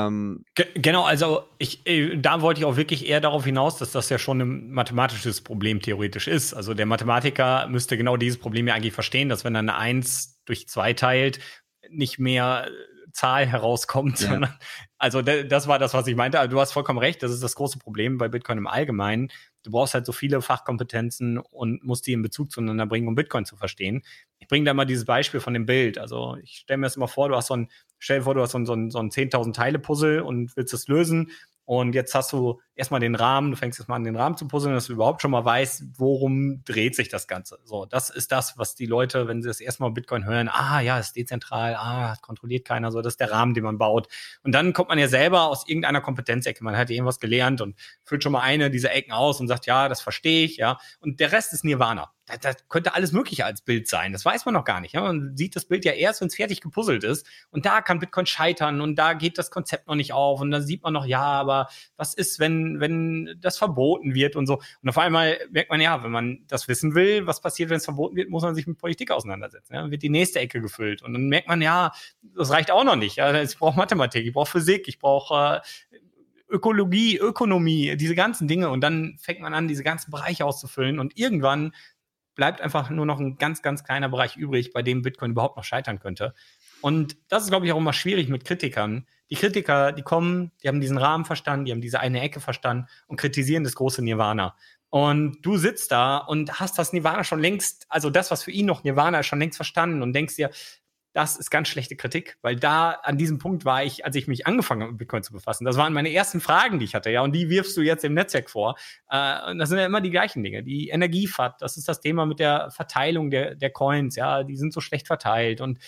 Genau, also da wollte ich auch wirklich eher darauf hinaus, dass das ja schon ein mathematisches Problem theoretisch ist. Also der Mathematiker müsste genau dieses Problem ja eigentlich verstehen, dass wenn er eine 1 durch 2 teilt, nicht mehr Zahl herauskommt, Ja. sondern, also das war das, was ich meinte. Also du hast vollkommen recht, das ist das große Problem bei Bitcoin im Allgemeinen. Du brauchst halt so viele Fachkompetenzen und musst die in Bezug zueinander bringen, um Bitcoin zu verstehen. Ich bringe da mal dieses Beispiel von dem Bild. Also ich stelle mir das immer vor, stell dir vor, du hast so ein 10.000 Teile-Puzzle und willst es lösen. Und jetzt hast du erstmal den Rahmen, du fängst jetzt mal an, den Rahmen zu puzzeln, dass du überhaupt schon mal weißt, worum dreht sich das Ganze. So, das ist das, was die Leute, wenn sie das erste Mal Bitcoin hören, ja, ist dezentral, kontrolliert keiner, so, das ist der Rahmen, den man baut. Und dann kommt man ja selber aus irgendeiner Kompetenzecke, man hat irgendwas gelernt und füllt schon mal eine dieser Ecken aus und sagt, ja, das verstehe ich, ja. Und der Rest ist Nirvana. Das könnte alles Mögliche als Bild sein. Das weiß man noch gar nicht. Ja? Man sieht das Bild ja erst, wenn es fertig gepuzzelt ist. Und da kann Bitcoin scheitern und da geht das Konzept noch nicht auf. Und dann sieht man noch, ja, aber was ist, wenn das verboten wird und so. Und auf einmal merkt man, ja, wenn man das wissen will, was passiert, wenn es verboten wird, muss man sich mit Politik auseinandersetzen. Ja? Dann wird die nächste Ecke gefüllt. Und dann merkt man, ja, das reicht auch noch nicht. Ja? Ich brauche Mathematik, ich brauche Physik, ich brauche Ökologie, Ökonomie, diese ganzen Dinge. Und dann fängt man an, diese ganzen Bereiche auszufüllen. Und irgendwann bleibt einfach nur noch ein ganz, ganz kleiner Bereich übrig, bei dem Bitcoin überhaupt noch scheitern könnte. Und das ist, glaube ich, auch immer schwierig mit Kritikern. Die Kritiker, die kommen, die haben diesen Rahmen verstanden, die haben diese eine Ecke verstanden und kritisieren das große Nirvana. Und du sitzt da und hast das Nirvana schon längst, also das, was für ihn noch Nirvana ist, schon längst verstanden und denkst dir, das ist ganz schlechte Kritik, weil da an diesem Punkt war ich, als ich mich angefangen habe, mit Bitcoin zu befassen. Das waren meine ersten Fragen, die ich hatte, ja, und die wirfst du jetzt im Netzwerk vor. Und das sind ja immer die gleichen Dinge. Die Energiefat, das ist das Thema mit der Verteilung der Coins, ja, die sind so schlecht verteilt und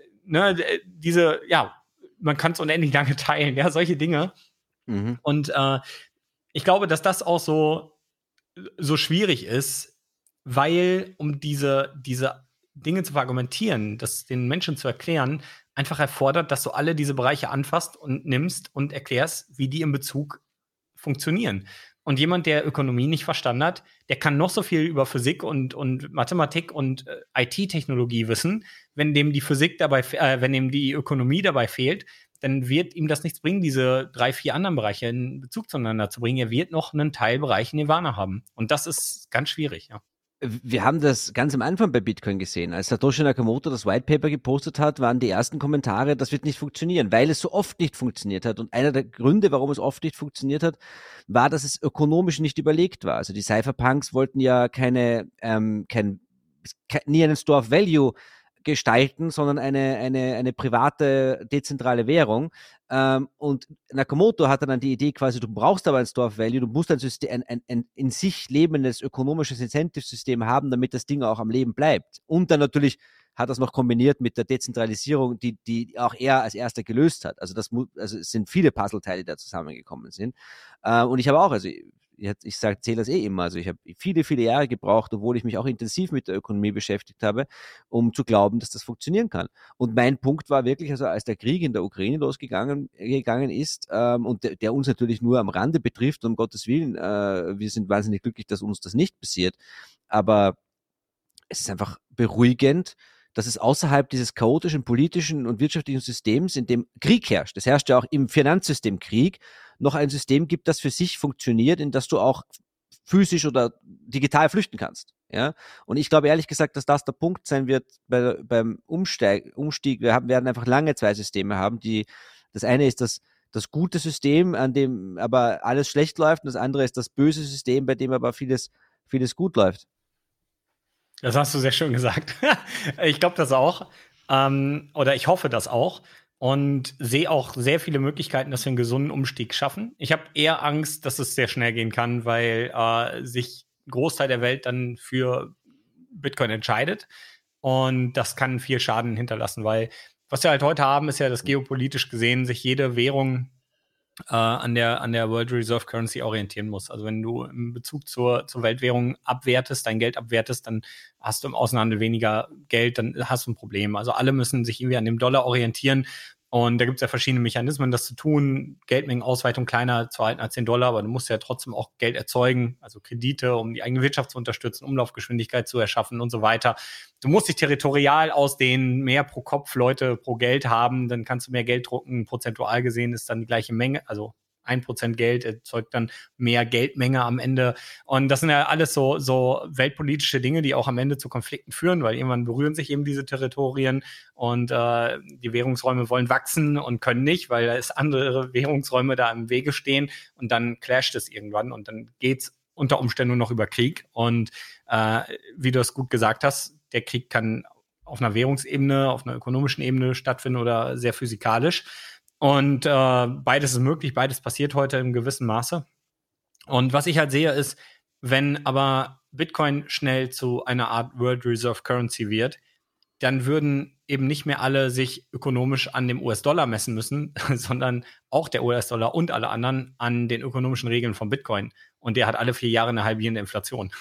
man kann es unendlich lange teilen, ja, solche Dinge. Mhm. Und ich glaube, dass das auch so schwierig ist, weil um diese Dinge zu verargumentieren, das den Menschen zu erklären, einfach erfordert, dass du alle diese Bereiche anfasst und nimmst und erklärst, wie die im Bezug funktionieren. Und jemand, der Ökonomie nicht verstanden hat, der kann noch so viel über Physik und Mathematik und IT-Technologie wissen, wenn dem die Physik dabei, wenn dem die Ökonomie dabei fehlt, dann wird ihm das nichts bringen, diese 3, 4 anderen Bereiche in Bezug zueinander zu bringen. Er wird noch einen Teilbereich Nirvana haben. Und das ist ganz schwierig, ja. Wir haben das ganz am Anfang bei Bitcoin gesehen. Als Satoshi Nakamoto das White Paper gepostet hat, waren die ersten Kommentare, das wird nicht funktionieren, weil es so oft nicht funktioniert hat. Und einer der Gründe, warum es oft nicht funktioniert hat, war, dass es ökonomisch nicht überlegt war. Also die Cypherpunks wollten ja nie einen Store of Value gestalten, sondern eine private, dezentrale Währung. Und Nakamoto hatte dann die Idee quasi, du brauchst aber ein Store of Value, du musst ein System, ein in sich lebendes ökonomisches Incentive-System haben, damit das Ding auch am Leben bleibt. Und dann natürlich hat das noch kombiniert mit der Dezentralisierung, die auch er als erster gelöst hat. Also es sind viele Puzzleteile, die da zusammengekommen sind. Und ich habe auch, also ich zähle das immer, also ich habe viele, viele Jahre gebraucht, obwohl ich mich auch intensiv mit der Ökonomie beschäftigt habe, um zu glauben, dass das funktionieren kann. Und mein Punkt war wirklich, also als der Krieg in der Ukraine losgegangen ist, und der uns natürlich nur am Rande betrifft, um Gottes Willen, wir sind wahnsinnig glücklich, dass uns das nicht passiert, aber es ist einfach beruhigend, dass es außerhalb dieses chaotischen politischen und wirtschaftlichen Systems, in dem Krieg herrscht, es herrscht ja auch im Finanzsystem Krieg, noch ein System gibt, das für sich funktioniert, in das du auch physisch oder digital flüchten kannst. Ja? Und ich glaube ehrlich gesagt, dass das der Punkt sein wird beim Umstieg. Wir werden einfach lange 2 Systeme haben. Das eine ist das gute System, an dem aber alles schlecht läuft, und das andere ist das böse System, bei dem aber vieles gut läuft. Das hast du sehr schön gesagt. Ich glaube das auch. Oder ich hoffe das auch. und sehe auch sehr viele Möglichkeiten, dass wir einen gesunden Umstieg schaffen. Ich habe eher Angst, dass es sehr schnell gehen kann, weil sich ein Großteil der Welt dann für Bitcoin entscheidet. Und das kann viel Schaden hinterlassen, weil was wir halt heute haben, ist ja, dass geopolitisch gesehen sich jede Währung an der World Reserve Currency orientieren muss. Also wenn du im Bezug zur Weltwährung abwertest, dein Geld abwertest, dann hast du im Außenhandel weniger Geld, dann hast du ein Problem. Also alle müssen sich irgendwie an dem Dollar orientieren. Und da gibt es ja verschiedene Mechanismen, das zu tun. Geldmengenausweitung kleiner zu halten als $10, aber du musst ja trotzdem auch Geld erzeugen, also Kredite, um die eigene Wirtschaft zu unterstützen, Umlaufgeschwindigkeit zu erschaffen und so weiter. Du musst dich territorial ausdehnen, mehr pro Kopf Leute pro Geld haben, dann kannst du mehr Geld drucken. Prozentual gesehen ist dann die gleiche Menge, also 1% Geld erzeugt dann mehr Geldmenge am Ende. Und das sind ja alles so weltpolitische Dinge, die auch am Ende zu Konflikten führen, weil irgendwann berühren sich eben diese Territorien und die Währungsräume wollen wachsen und können nicht, weil da ist andere Währungsräume da im Wege stehen und dann clasht es irgendwann und dann geht's unter Umständen nur noch über Krieg. Und wie du es gut gesagt hast, der Krieg kann auf einer Währungsebene, auf einer ökonomischen Ebene stattfinden oder sehr physikalisch. Und beides ist möglich, beides passiert heute im gewissen Maße. Und was ich halt sehe, ist, wenn aber Bitcoin schnell zu einer Art World Reserve Currency wird, dann würden eben nicht mehr alle sich ökonomisch an dem US-Dollar messen müssen, sondern auch der US-Dollar und alle anderen an den ökonomischen Regeln von Bitcoin. Und der hat alle 4 Jahre eine halbierende Inflation.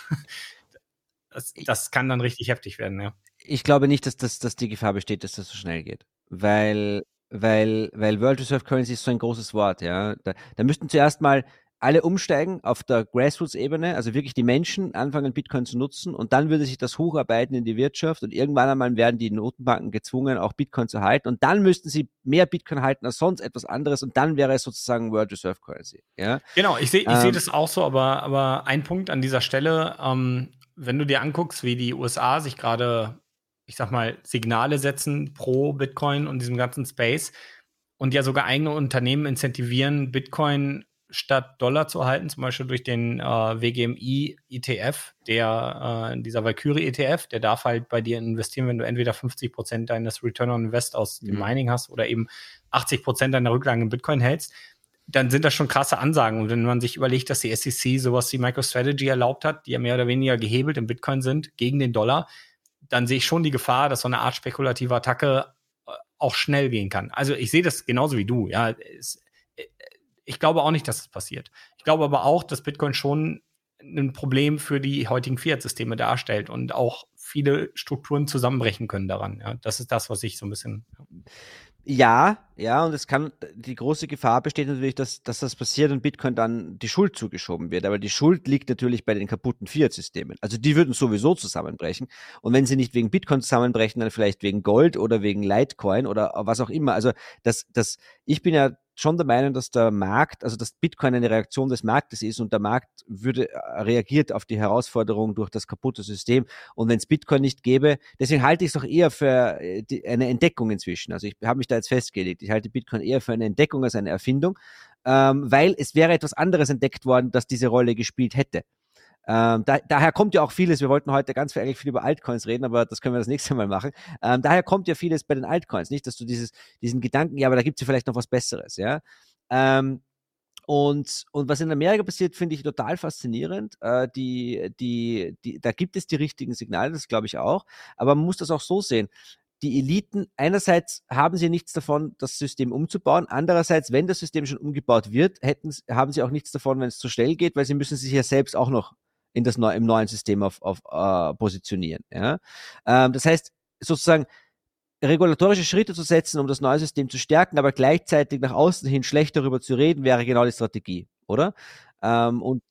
Das kann dann richtig heftig werden, ja. Ich glaube nicht, dass die Gefahr besteht, dass das so schnell geht. Weil World Reserve Currency ist so ein großes Wort, ja. Da müssten zuerst mal alle umsteigen auf der Grassroots-Ebene, also wirklich die Menschen anfangen, Bitcoin zu nutzen und dann würde sich das hocharbeiten in die Wirtschaft und irgendwann einmal werden die Notenbanken gezwungen, auch Bitcoin zu halten und dann müssten sie mehr Bitcoin halten als sonst etwas anderes und dann wäre es sozusagen World Reserve Currency, ja. Genau, ich seh das auch so, aber ein Punkt an dieser Stelle, wenn du dir anguckst, wie die USA sich gerade, ich sag mal, Signale setzen pro Bitcoin und diesem ganzen Space und ja sogar eigene Unternehmen incentivieren, Bitcoin statt Dollar zu halten, zum Beispiel durch den WGMI-ETF, dieser Valkyrie-ETF, der darf halt bei dir investieren, wenn du entweder 50% deines Return on Invest aus dem Mining hast oder eben 80% deiner Rücklagen in Bitcoin hältst, dann sind das schon krasse Ansagen. Und wenn man sich überlegt, dass die SEC sowas wie MicroStrategy erlaubt hat, die ja mehr oder weniger gehebelt in Bitcoin sind gegen den Dollar, dann sehe ich schon die Gefahr, dass so eine Art spekulative Attacke auch schnell gehen kann. Also ich sehe das genauso wie du. Ja, ich glaube auch nicht, dass es passiert. Ich glaube aber auch, dass Bitcoin schon ein Problem für die heutigen Fiat-Systeme darstellt und auch viele Strukturen zusammenbrechen können daran. Ja, das ist das, was ich so ein bisschen. Ja, und die große Gefahr besteht natürlich, dass das passiert und Bitcoin dann die Schuld zugeschoben wird. Aber die Schuld liegt natürlich bei den kaputten Fiat-Systemen. Also die würden sowieso zusammenbrechen. Und wenn sie nicht wegen Bitcoin zusammenbrechen, dann vielleicht wegen Gold oder wegen Litecoin oder was auch immer. Also ich bin ja schon der Meinung, dass der Markt, also dass Bitcoin eine Reaktion des Marktes ist und der Markt reagiert auf die Herausforderung durch das kaputte System. Und wenn es Bitcoin nicht gäbe, deswegen halte ich es doch eher für eine Entdeckung inzwischen. Also ich habe mich da jetzt festgelegt. Ich halte Bitcoin eher für eine Entdeckung als eine Erfindung, weil es wäre etwas anderes entdeckt worden, das diese Rolle gespielt hätte. Daher kommt ja auch vieles, wir wollten heute eigentlich viel über Altcoins reden, aber das können wir das nächste Mal machen. Daher kommt ja vieles bei den Altcoins, nicht, dass du diesen Gedanken, ja, aber da gibt es ja vielleicht noch was Besseres, ja. Und was in Amerika passiert, finde ich total faszinierend. Da gibt es die richtigen Signale, das glaube ich auch, aber man muss das auch so sehen. Die Eliten, einerseits haben sie nichts davon, das System umzubauen, andererseits, wenn das System schon umgebaut wird, haben sie auch nichts davon, wenn es zu schnell geht, weil sie müssen sich ja selbst auch noch im neuen System positionieren. Ja? Das heißt, sozusagen regulatorische Schritte zu setzen, um das neue System zu stärken, aber gleichzeitig nach außen hin schlecht darüber zu reden, wäre genau die Strategie, oder? Und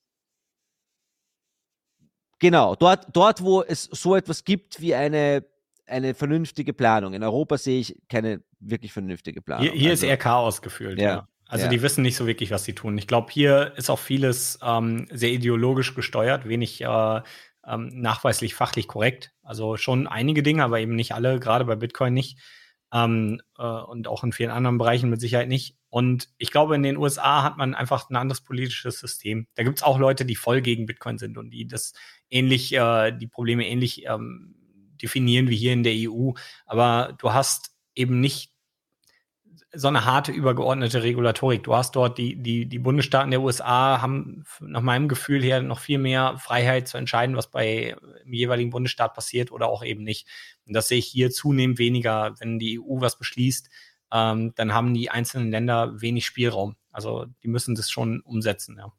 genau, dort, wo es so etwas gibt wie eine vernünftige Planung. In Europa sehe ich keine wirklich vernünftige Planung. Hier ist eher Chaos gefühlt, ja. Also die wissen nicht so wirklich, was sie tun. Ich glaube, hier ist auch vieles sehr ideologisch gesteuert, wenig nachweislich fachlich korrekt. Also schon einige Dinge, aber eben nicht alle, gerade bei Bitcoin nicht. Und auch in vielen anderen Bereichen mit Sicherheit nicht. Und ich glaube, in den USA hat man einfach ein anderes politisches System. Da gibt es auch Leute, die voll gegen Bitcoin sind und die das die Probleme ähnlich definieren wie hier in der EU. Aber du hast eben nicht so eine harte übergeordnete Regulatorik. Du hast dort die Bundesstaaten der USA haben nach meinem Gefühl her noch viel mehr Freiheit zu entscheiden, was im jeweiligen Bundesstaat passiert oder auch eben nicht. Und das sehe ich hier zunehmend weniger. Wenn die EU was beschließt, dann haben die einzelnen Länder wenig Spielraum. Also die müssen das schon umsetzen, ja.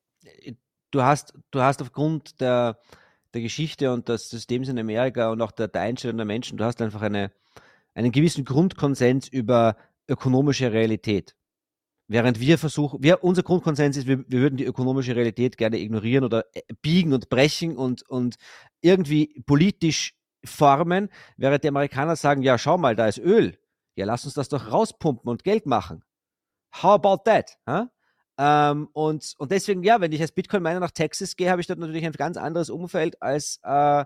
Du hast aufgrund der Geschichte und des Systems in Amerika und auch der Einstellung der Menschen, du hast einfach einen gewissen Grundkonsens über ökonomische Realität. Während unser Grundkonsens ist, wir würden die ökonomische Realität gerne ignorieren oder biegen und brechen und irgendwie politisch formen, während die Amerikaner sagen, ja, schau mal, da ist Öl. Ja, lass uns das doch rauspumpen und Geld machen. How about that? Huh? Und deswegen, ja, wenn ich als Bitcoin-Miner nach Texas gehe, habe ich dort natürlich ein ganz anderes Umfeld als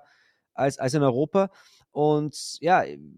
in Europa. Und ja,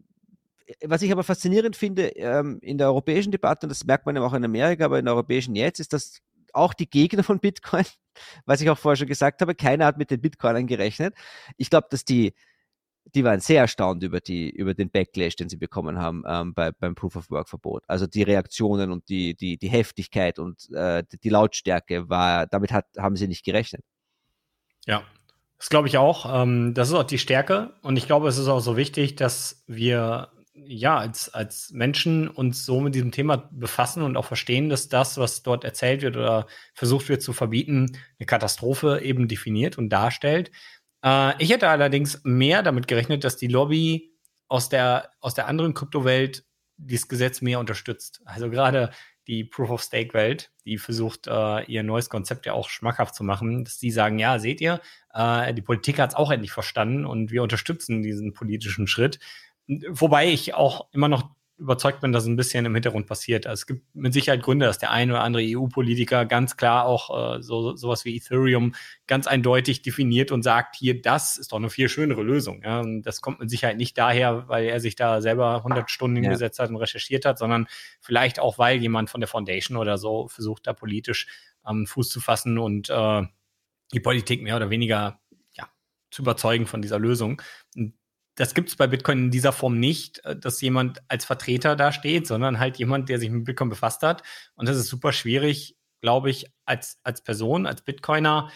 was ich aber faszinierend finde in der europäischen Debatte, und das merkt man ja auch in Amerika, aber in der europäischen jetzt, ist, dass auch die Gegner von Bitcoin, was ich auch vorher schon gesagt habe, keiner hat mit den Bitcoinern gerechnet. Ich glaube, dass die waren sehr erstaunt über den Backlash, den sie bekommen haben beim Proof-of-Work-Verbot. Also die Reaktionen und die Heftigkeit und die Lautstärke haben sie nicht gerechnet. Ja, das glaube ich auch. Das ist auch die Stärke. Und ich glaube, es ist auch so wichtig, dass wir ja als Menschen uns so mit diesem Thema befassen und auch verstehen, dass das, was dort erzählt wird oder versucht wird zu verbieten, eine Katastrophe eben definiert und darstellt. Ich hätte allerdings mehr damit gerechnet, dass die Lobby aus der anderen Kryptowelt dieses Gesetz mehr unterstützt. Also gerade die Proof-of-Stake-Welt, die versucht, ihr neues Konzept ja auch schmackhaft zu machen, dass die sagen, ja, seht ihr, die Politik hat es auch endlich verstanden und wir unterstützen diesen politischen Schritt. Wobei ich auch immer noch überzeugt bin, dass ein bisschen im Hintergrund passiert. Also es gibt mit Sicherheit Gründe, dass der eine oder andere EU-Politiker ganz klar auch sowas wie Ethereum ganz eindeutig definiert und sagt, hier, das ist doch eine viel schönere Lösung. Ja? Und das kommt mit Sicherheit nicht daher, weil er sich da selber 100 Stunden hingesetzt hat und recherchiert hat, sondern vielleicht auch, weil jemand von der Foundation oder so versucht, da politisch Fuß zu fassen und die Politik mehr oder weniger zu überzeugen von dieser Lösung. Und das gibt es bei Bitcoin in dieser Form nicht, dass jemand als Vertreter da steht, sondern halt jemand, der sich mit Bitcoin befasst hat. Und das ist super schwierig, glaube ich, als Person, als Bitcoiner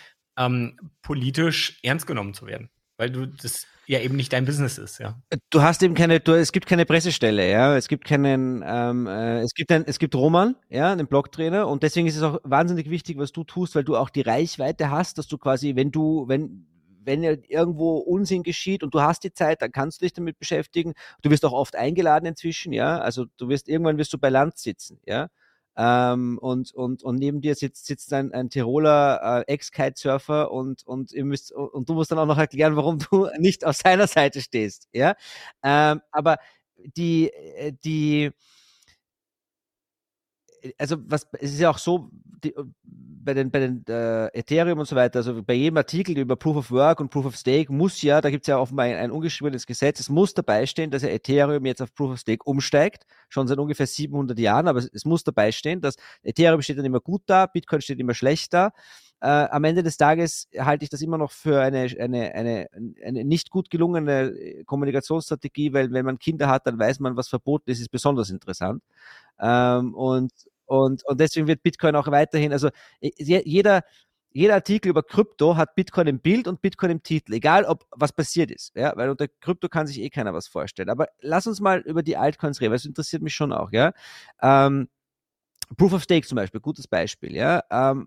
politisch ernst genommen zu werden. Weil das ja eben nicht dein Business ist, ja. Du hast eben es gibt keine Pressestelle, ja. Es gibt es gibt Roman, ja, einen Blogtrainer, und deswegen ist es auch wahnsinnig wichtig, was du tust, weil du auch die Reichweite hast, dass du quasi, wenn irgendwo Unsinn geschieht und du hast die Zeit, dann kannst du dich damit beschäftigen. Du wirst auch oft eingeladen inzwischen, ja. Also irgendwann wirst du bei Land sitzen, ja. Und neben dir sitzt ein Tiroler Ex-Kitesurfer und du musst dann auch noch erklären, warum du nicht auf seiner Seite stehst, ja. Aber es ist ja auch so, bei den Ethereum und so weiter, also bei jedem Artikel über Proof of Work und Proof of Stake da gibt es ja offenbar ein ungeschriebenes Gesetz, es muss dabei stehen, dass Ethereum jetzt auf Proof of Stake umsteigt, schon seit ungefähr 700 Jahren, aber es muss dabei stehen, dass Ethereum steht dann immer gut da, Bitcoin steht immer schlecht da. Am Ende des Tages halte ich das immer noch für eine nicht gut gelungene Kommunikationsstrategie, weil wenn man Kinder hat, dann weiß man, was verboten ist besonders interessant. Und deswegen wird Bitcoin auch weiterhin, also jeder Artikel über Krypto hat Bitcoin im Bild und Bitcoin im Titel, egal ob was passiert ist, ja, weil unter Krypto kann sich keiner was vorstellen. Aber lass uns mal über die Altcoins reden, weil das interessiert mich schon auch, ja. Proof of Stake zum Beispiel, gutes Beispiel, ja.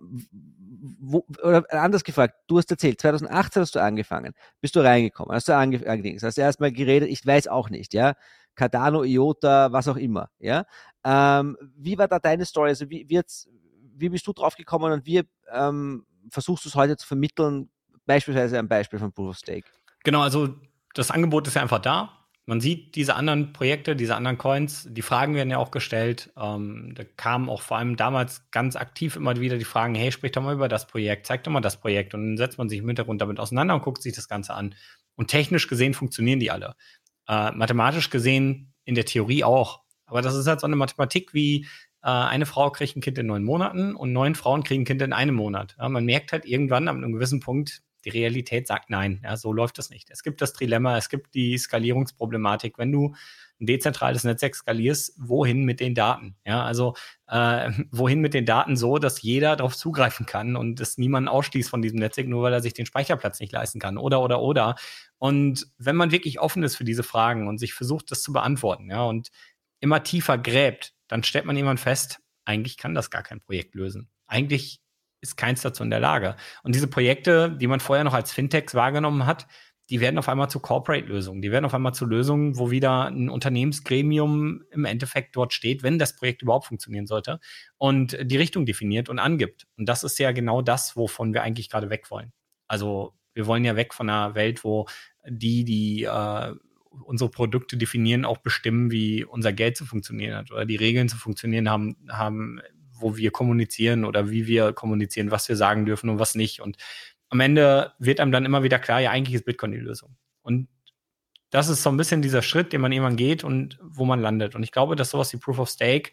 Oder anders gefragt, du hast erzählt, 2018 hast du angefangen, bist du reingekommen, hast du angedings, hast du erstmal geredet, ich weiß auch nicht, ja. Cardano, IOTA, was auch immer, ja. Wie war da deine Story? Also wie bist du drauf gekommen und wie versuchst du es heute zu vermitteln, beispielsweise ein Beispiel von Proof of Stake? Genau, also das Angebot ist ja einfach da. Man sieht diese anderen Projekte, diese anderen Coins, die Fragen werden ja auch gestellt. Da kamen auch vor allem damals ganz aktiv immer wieder die Fragen, hey, sprich doch mal über das Projekt, zeig doch mal das Projekt. Und dann setzt man sich im Hintergrund damit auseinander und guckt sich das Ganze an. Und technisch gesehen funktionieren die alle. Mathematisch gesehen in der Theorie auch. Aber das ist halt so eine Mathematik wie eine Frau kriegt ein Kind in 9 Monaten und 9 Frauen kriegen ein Kind in einem Monat. Ja, man merkt halt irgendwann an einem gewissen Punkt, die Realität sagt nein. Ja, so läuft das nicht. Es gibt das Trilemma, es gibt die Skalierungsproblematik. Wenn du ein dezentrales Netzwerk skalierst, wohin mit den Daten? Ja, also wohin mit den Daten so, dass jeder darauf zugreifen kann und es niemanden ausschließt von diesem Netzwerk, nur weil er sich den Speicherplatz nicht leisten kann. Oder. Und wenn man wirklich offen ist für diese Fragen und sich versucht, das zu beantworten, ja, und immer tiefer gräbt, dann stellt man irgendwann fest, eigentlich kann das gar kein Projekt lösen. Eigentlich ist keins dazu in der Lage. Und diese Projekte, die man vorher noch als Fintechs wahrgenommen hat, die werden auf einmal zu Corporate-Lösungen. Die werden auf einmal zu Lösungen, wo wieder ein Unternehmensgremium im Endeffekt dort steht, wenn das Projekt überhaupt funktionieren sollte und die Richtung definiert und angibt. Und das ist ja genau das, wovon wir eigentlich gerade weg wollen. Also wir wollen ja weg von einer Welt, wo die unsere Produkte definieren, auch bestimmen, wie unser Geld zu funktionieren hat oder die Regeln zu funktionieren haben, wo wir kommunizieren oder wie wir kommunizieren, was wir sagen dürfen und was nicht. Und am Ende wird einem dann immer wieder klar, ja, eigentlich ist Bitcoin die Lösung. Und das ist so ein bisschen dieser Schritt, den man irgendwann geht und wo man landet. Und ich glaube, dass sowas wie Proof of Stake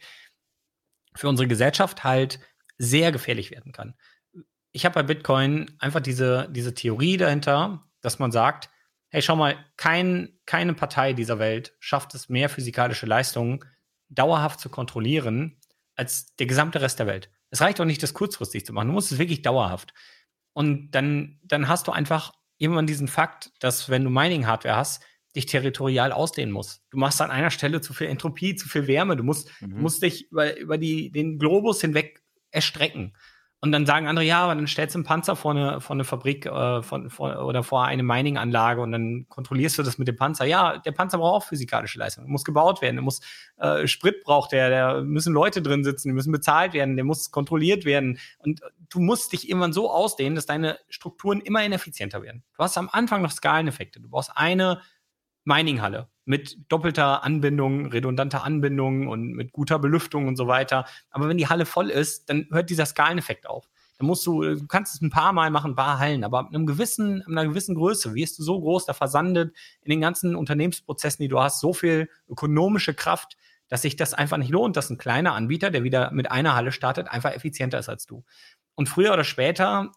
für unsere Gesellschaft halt sehr gefährlich werden kann. Ich habe bei Bitcoin einfach diese Theorie dahinter, dass man sagt, hey, schau mal, keine Partei dieser Welt schafft es, mehr physikalische Leistungen dauerhaft zu kontrollieren als der gesamte Rest der Welt. Es reicht auch nicht, das kurzfristig zu machen. Du musst es wirklich dauerhaft. Und dann hast du einfach irgendwann diesen Fakt, dass wenn du Mining-Hardware hast, dich territorial ausdehnen musst. Du machst an einer Stelle zu viel Entropie, zu viel Wärme. Du musst dich über den Globus hinweg erstrecken. Und dann sagen andere, ja, aber dann stellst du einen Panzer vor eine Fabrik oder vor eine Mining-Anlage und dann kontrollierst du das mit dem Panzer. Ja, der Panzer braucht auch physikalische Leistung. Der muss gebaut werden, Sprit braucht der müssen Leute drin sitzen, die müssen bezahlt werden, der muss kontrolliert werden. Und du musst dich irgendwann so ausdehnen, dass deine Strukturen immer ineffizienter werden. Du hast am Anfang noch Skaleneffekte. Du brauchst eine Mining-Halle mit doppelter Anbindung, redundanter Anbindung und mit guter Belüftung und so weiter. Aber wenn die Halle voll ist, dann hört dieser Skaleneffekt auf. Dann du kannst es ein paar Mal machen, ein paar Hallen, aber ab einer gewissen Größe wirst du so groß, da versandet in den ganzen Unternehmensprozessen, die du hast, so viel ökonomische Kraft, dass sich das einfach nicht lohnt, dass ein kleiner Anbieter, der wieder mit einer Halle startet, einfach effizienter ist als du. Und früher oder später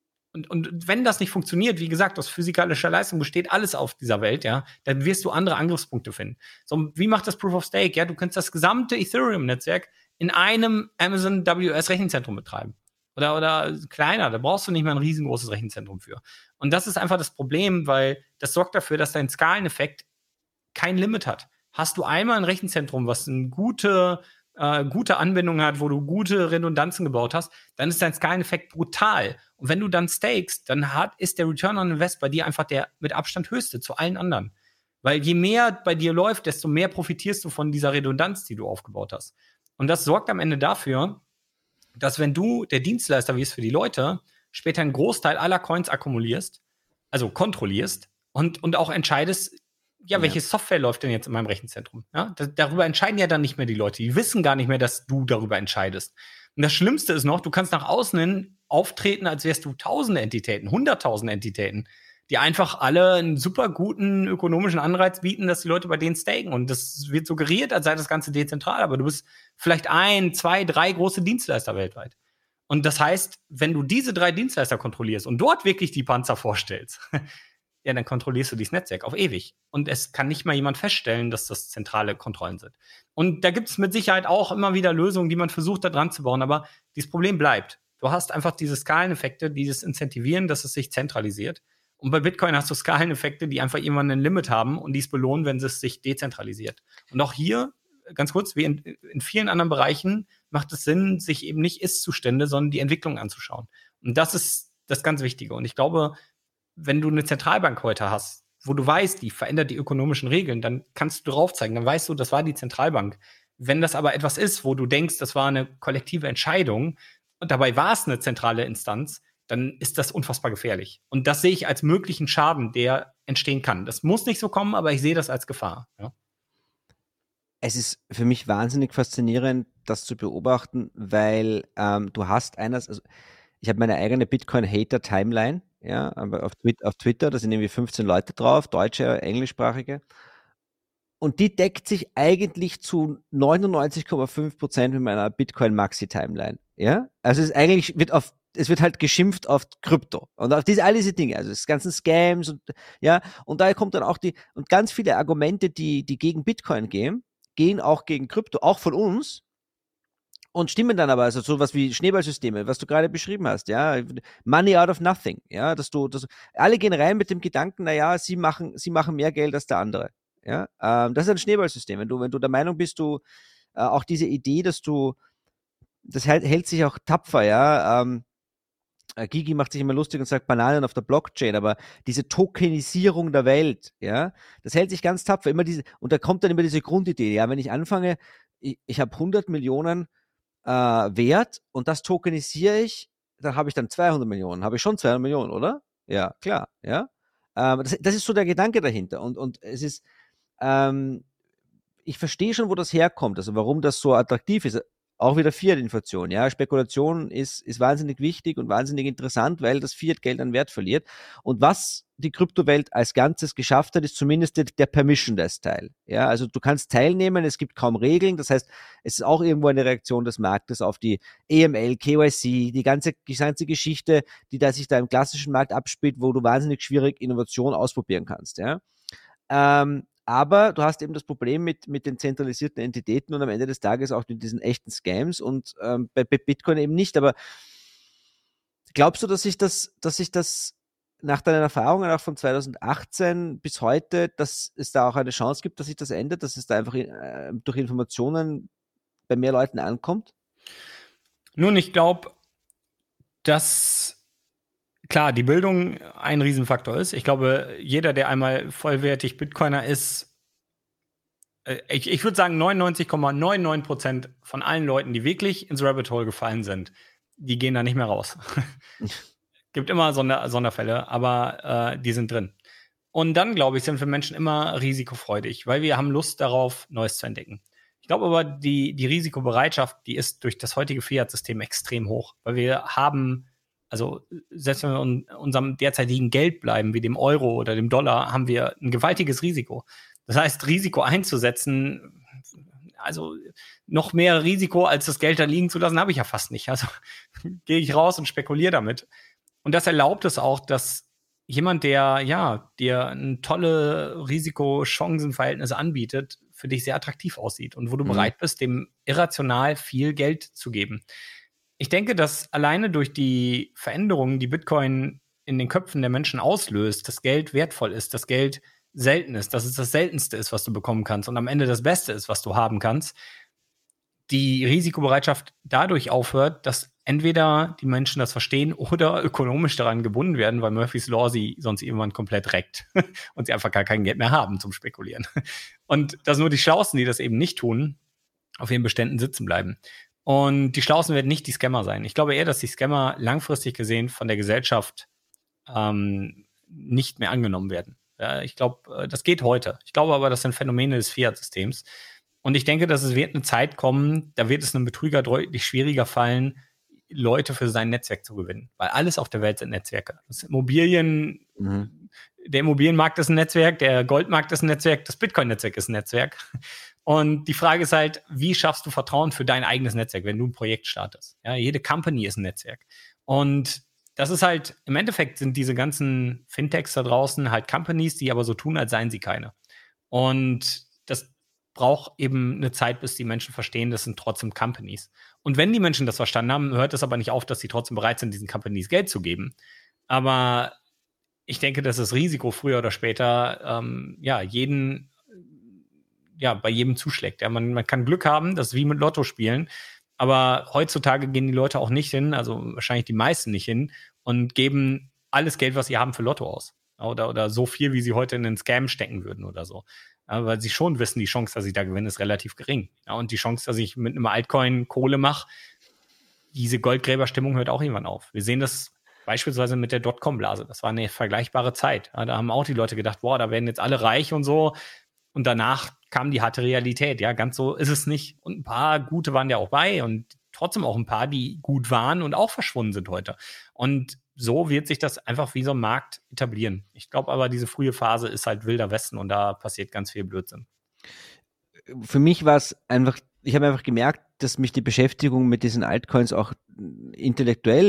und wenn das nicht funktioniert, wie gesagt, aus physikalischer Leistung besteht alles auf dieser Welt, ja, dann wirst du andere Angriffspunkte finden. So, wie macht das Proof of Stake? Ja, du kannst das gesamte Ethereum-Netzwerk in einem Amazon WS-Rechenzentrum betreiben. Oder kleiner, da brauchst du nicht mal ein riesengroßes Rechenzentrum für. Und das ist einfach das Problem, weil das sorgt dafür, dass dein Skaleneffekt kein Limit hat. Hast du einmal ein Rechenzentrum, was eine gute Anbindung hat, wo du gute Redundanzen gebaut hast, dann ist dein Skaleneffekt brutal. Und wenn du dann stakest, dann ist der Return on Invest bei dir einfach der mit Abstand höchste zu allen anderen. Weil je mehr bei dir läuft, desto mehr profitierst du von dieser Redundanz, die du aufgebaut hast. Und das sorgt am Ende dafür, dass wenn du der Dienstleister wirst für die Leute, später einen Großteil aller Coins akkumulierst, also kontrollierst und auch entscheidest, ja, welche Software läuft denn jetzt in meinem Rechenzentrum? Ja, darüber entscheiden ja dann nicht mehr die Leute. Die wissen gar nicht mehr, dass du darüber entscheidest. Und das Schlimmste ist noch, du kannst nach außen hin auftreten, als wärst du tausende Entitäten, 100.000 Entitäten, die einfach alle einen super guten ökonomischen Anreiz bieten, dass die Leute bei denen staken. Und das wird suggeriert, als sei das Ganze dezentral, aber du bist vielleicht 1, 2, 3 große Dienstleister weltweit. Und das heißt, wenn du diese 3 Dienstleister kontrollierst und dort wirklich die Panzer vorstellst, ja, dann kontrollierst du dieses Netzwerk auf ewig. Und es kann nicht mal jemand feststellen, dass das zentrale Kontrollen sind. Und da gibt es mit Sicherheit auch immer wieder Lösungen, die man versucht, da dran zu bauen. Aber dieses Problem bleibt. Du hast einfach diese Skaleneffekte, die das incentivieren, dass es sich zentralisiert. Und bei Bitcoin hast du Skaleneffekte, die einfach irgendwann ein Limit haben und dies belohnen, wenn es sich dezentralisiert. Und auch hier, ganz kurz, wie in vielen anderen Bereichen, macht es Sinn, sich eben nicht Ist-Zustände, sondern die Entwicklung anzuschauen. Und das ist das ganz Wichtige. Und ich glaube, wenn du eine Zentralbank heute hast, wo du weißt, die verändert die ökonomischen Regeln, dann kannst du drauf zeigen, dann weißt du, das war die Zentralbank. Wenn das aber etwas ist, wo du denkst, das war eine kollektive Entscheidung und dabei war es eine zentrale Instanz, dann ist das unfassbar gefährlich. Und das sehe ich als möglichen Schaden, der entstehen kann. Das muss nicht so kommen, aber ich sehe das als Gefahr. Ja. Es ist für mich wahnsinnig faszinierend, das zu beobachten, weil du hast also ich habe meine eigene Bitcoin-Hater-Timeline, ja, aber auf Twitter, da sind irgendwie 15 Leute drauf, deutsche, englischsprachige. Und die deckt sich eigentlich zu 99,5% mit meiner Bitcoin-Maxi-Timeline. Ja? Also es ist eigentlich, wird auf es wird halt geschimpft auf Krypto und auf all diese Dinge, also das ganzen Scams und ja, und daher kommt dann auch und ganz viele Argumente, die gegen Bitcoin gehen auch gegen Krypto, auch von uns und stimmen dann aber, also sowas wie Schneeballsysteme, was du gerade beschrieben hast, ja, Money out of nothing, ja, alle gehen rein mit dem Gedanken, naja, sie machen mehr Geld als der andere, ja, das ist ein Schneeballsystem, wenn du der Meinung bist, auch diese Idee, das hält sich auch tapfer, ja, Gigi macht sich immer lustig und sagt Bananen auf der Blockchain, aber diese Tokenisierung der Welt, ja, das hält sich ganz tapfer. Und da kommt dann immer diese Grundidee, ja, wenn ich anfange, ich habe 100 Millionen Wert und das tokenisiere ich, dann habe ich dann 200 Millionen. Habe ich schon 200 Millionen, oder? Ja, klar, ja. Das ist so der Gedanke dahinter. Und es ist, ich verstehe schon, wo das herkommt, also warum das so attraktiv ist. Auch wieder Fiat-Inflation, ja. Spekulation ist wahnsinnig wichtig und wahnsinnig interessant, weil das Fiat-Geld an Wert verliert. Und was die Kryptowelt als Ganzes geschafft hat, ist zumindest der Permissionless-Teil. Ja, also du kannst teilnehmen, es gibt kaum Regeln. Das heißt, es ist auch irgendwo eine Reaktion des Marktes auf die EML, KYC, die ganze Geschichte, die da sich da im klassischen Markt abspielt, wo du wahnsinnig schwierig Innovation ausprobieren kannst, ja. Aber du hast eben das Problem mit den zentralisierten Entitäten und am Ende des Tages auch mit diesen echten Scams und bei Bitcoin eben nicht. Aber glaubst du, dass sich das nach deinen Erfahrungen auch von 2018 bis heute, dass es da auch eine Chance gibt, dass sich das ändert, dass es da einfach durch Informationen bei mehr Leuten ankommt? Nun, ich glaube, dass klar, die Bildung ein Riesenfaktor ist. Ich glaube, jeder, der einmal vollwertig Bitcoiner ist, ich würde sagen 99,99% von allen Leuten, die wirklich ins Rabbit Hole gefallen sind, die gehen da nicht mehr raus. Gibt immer Sonderfälle, aber die sind drin. Und dann, glaube ich, sind wir Menschen immer risikofreudig, weil wir haben Lust darauf, Neues zu entdecken. Ich glaube aber, die Risikobereitschaft, die ist durch das heutige Fiat-System extrem hoch, weil wir haben, also selbst wenn wir in unserem derzeitigen Geld bleiben, wie dem Euro oder dem Dollar, haben wir ein gewaltiges Risiko. Das heißt, Risiko einzusetzen, also noch mehr Risiko, als das Geld da liegen zu lassen, habe ich ja fast nicht. Also gehe ich raus und spekuliere damit. Und das erlaubt es auch, dass jemand, der dir ein tolle Risiko-Chancen-Verhältnis anbietet, für dich sehr attraktiv aussieht und wo du bereit bist, dem irrational viel Geld zu geben. Ich denke, dass alleine durch die Veränderungen, die Bitcoin in den Köpfen der Menschen auslöst, das Geld wertvoll ist, das Geld selten ist, dass es das Seltenste ist, was du bekommen kannst und am Ende das Beste ist, was du haben kannst, die Risikobereitschaft dadurch aufhört, dass entweder die Menschen das verstehen oder ökonomisch daran gebunden werden, weil Murphy's Law sie sonst irgendwann komplett reckt und sie einfach gar kein Geld mehr haben zum Spekulieren. Und dass nur die Schlausten, die das eben nicht tun, auf ihren Beständen sitzen bleiben. Und die Schlausten werden nicht die Scammer sein. Ich glaube eher, dass die Scammer langfristig gesehen von der Gesellschaft nicht mehr angenommen werden. Ja, ich glaube, das geht heute. Ich glaube aber, das sind Phänomene des Fiat-Systems. Und ich denke, dass es wird eine Zeit kommen, da wird es einem Betrüger deutlich schwieriger fallen, Leute für sein Netzwerk zu gewinnen. Weil alles auf der Welt sind Netzwerke. Der Immobilienmarkt ist ein Netzwerk, der Goldmarkt ist ein Netzwerk, das Bitcoin-Netzwerk ist ein Netzwerk. Und die Frage ist halt, wie schaffst du Vertrauen für dein eigenes Netzwerk, wenn du ein Projekt startest? Ja, jede Company ist ein Netzwerk. Und das ist halt, im Endeffekt sind diese ganzen Fintechs da draußen halt Companies, die aber so tun, als seien sie keine. Und das braucht eben eine Zeit, bis die Menschen verstehen, das sind trotzdem Companies. Und wenn die Menschen das verstanden haben, hört es aber nicht auf, dass sie trotzdem bereit sind, diesen Companies Geld zu geben. Aber ich denke, dass das Risiko früher oder später bei jedem zuschlägt. Ja, man kann Glück haben, das ist wie mit Lotto spielen. Aber heutzutage gehen die Leute auch nicht hin, also wahrscheinlich die meisten nicht hin und geben alles Geld, was sie haben, für Lotto aus. Oder so viel, wie sie heute in den Scam stecken würden oder so. Ja, weil sie schon wissen, die Chance, dass ich da gewinne, ist relativ gering. Ja, und die Chance, dass ich mit einem Altcoin Kohle mache, diese Goldgräberstimmung hört auch irgendwann auf. Wir sehen das beispielsweise mit der Dotcom-Blase. Das war eine vergleichbare Zeit. Ja, da haben auch die Leute gedacht, boah, da werden jetzt alle reich und so. Und danach kam die harte Realität. Ja, ganz so ist es nicht. Und ein paar gute waren ja auch bei und trotzdem auch ein paar, die gut waren und auch verschwunden sind heute. Und so wird sich das einfach wie so ein Markt etablieren. Ich glaube aber, diese frühe Phase ist halt wilder Westen und da passiert ganz viel Blödsinn. Für mich war es ich habe einfach gemerkt, dass mich die Beschäftigung mit diesen Altcoins auch intellektuell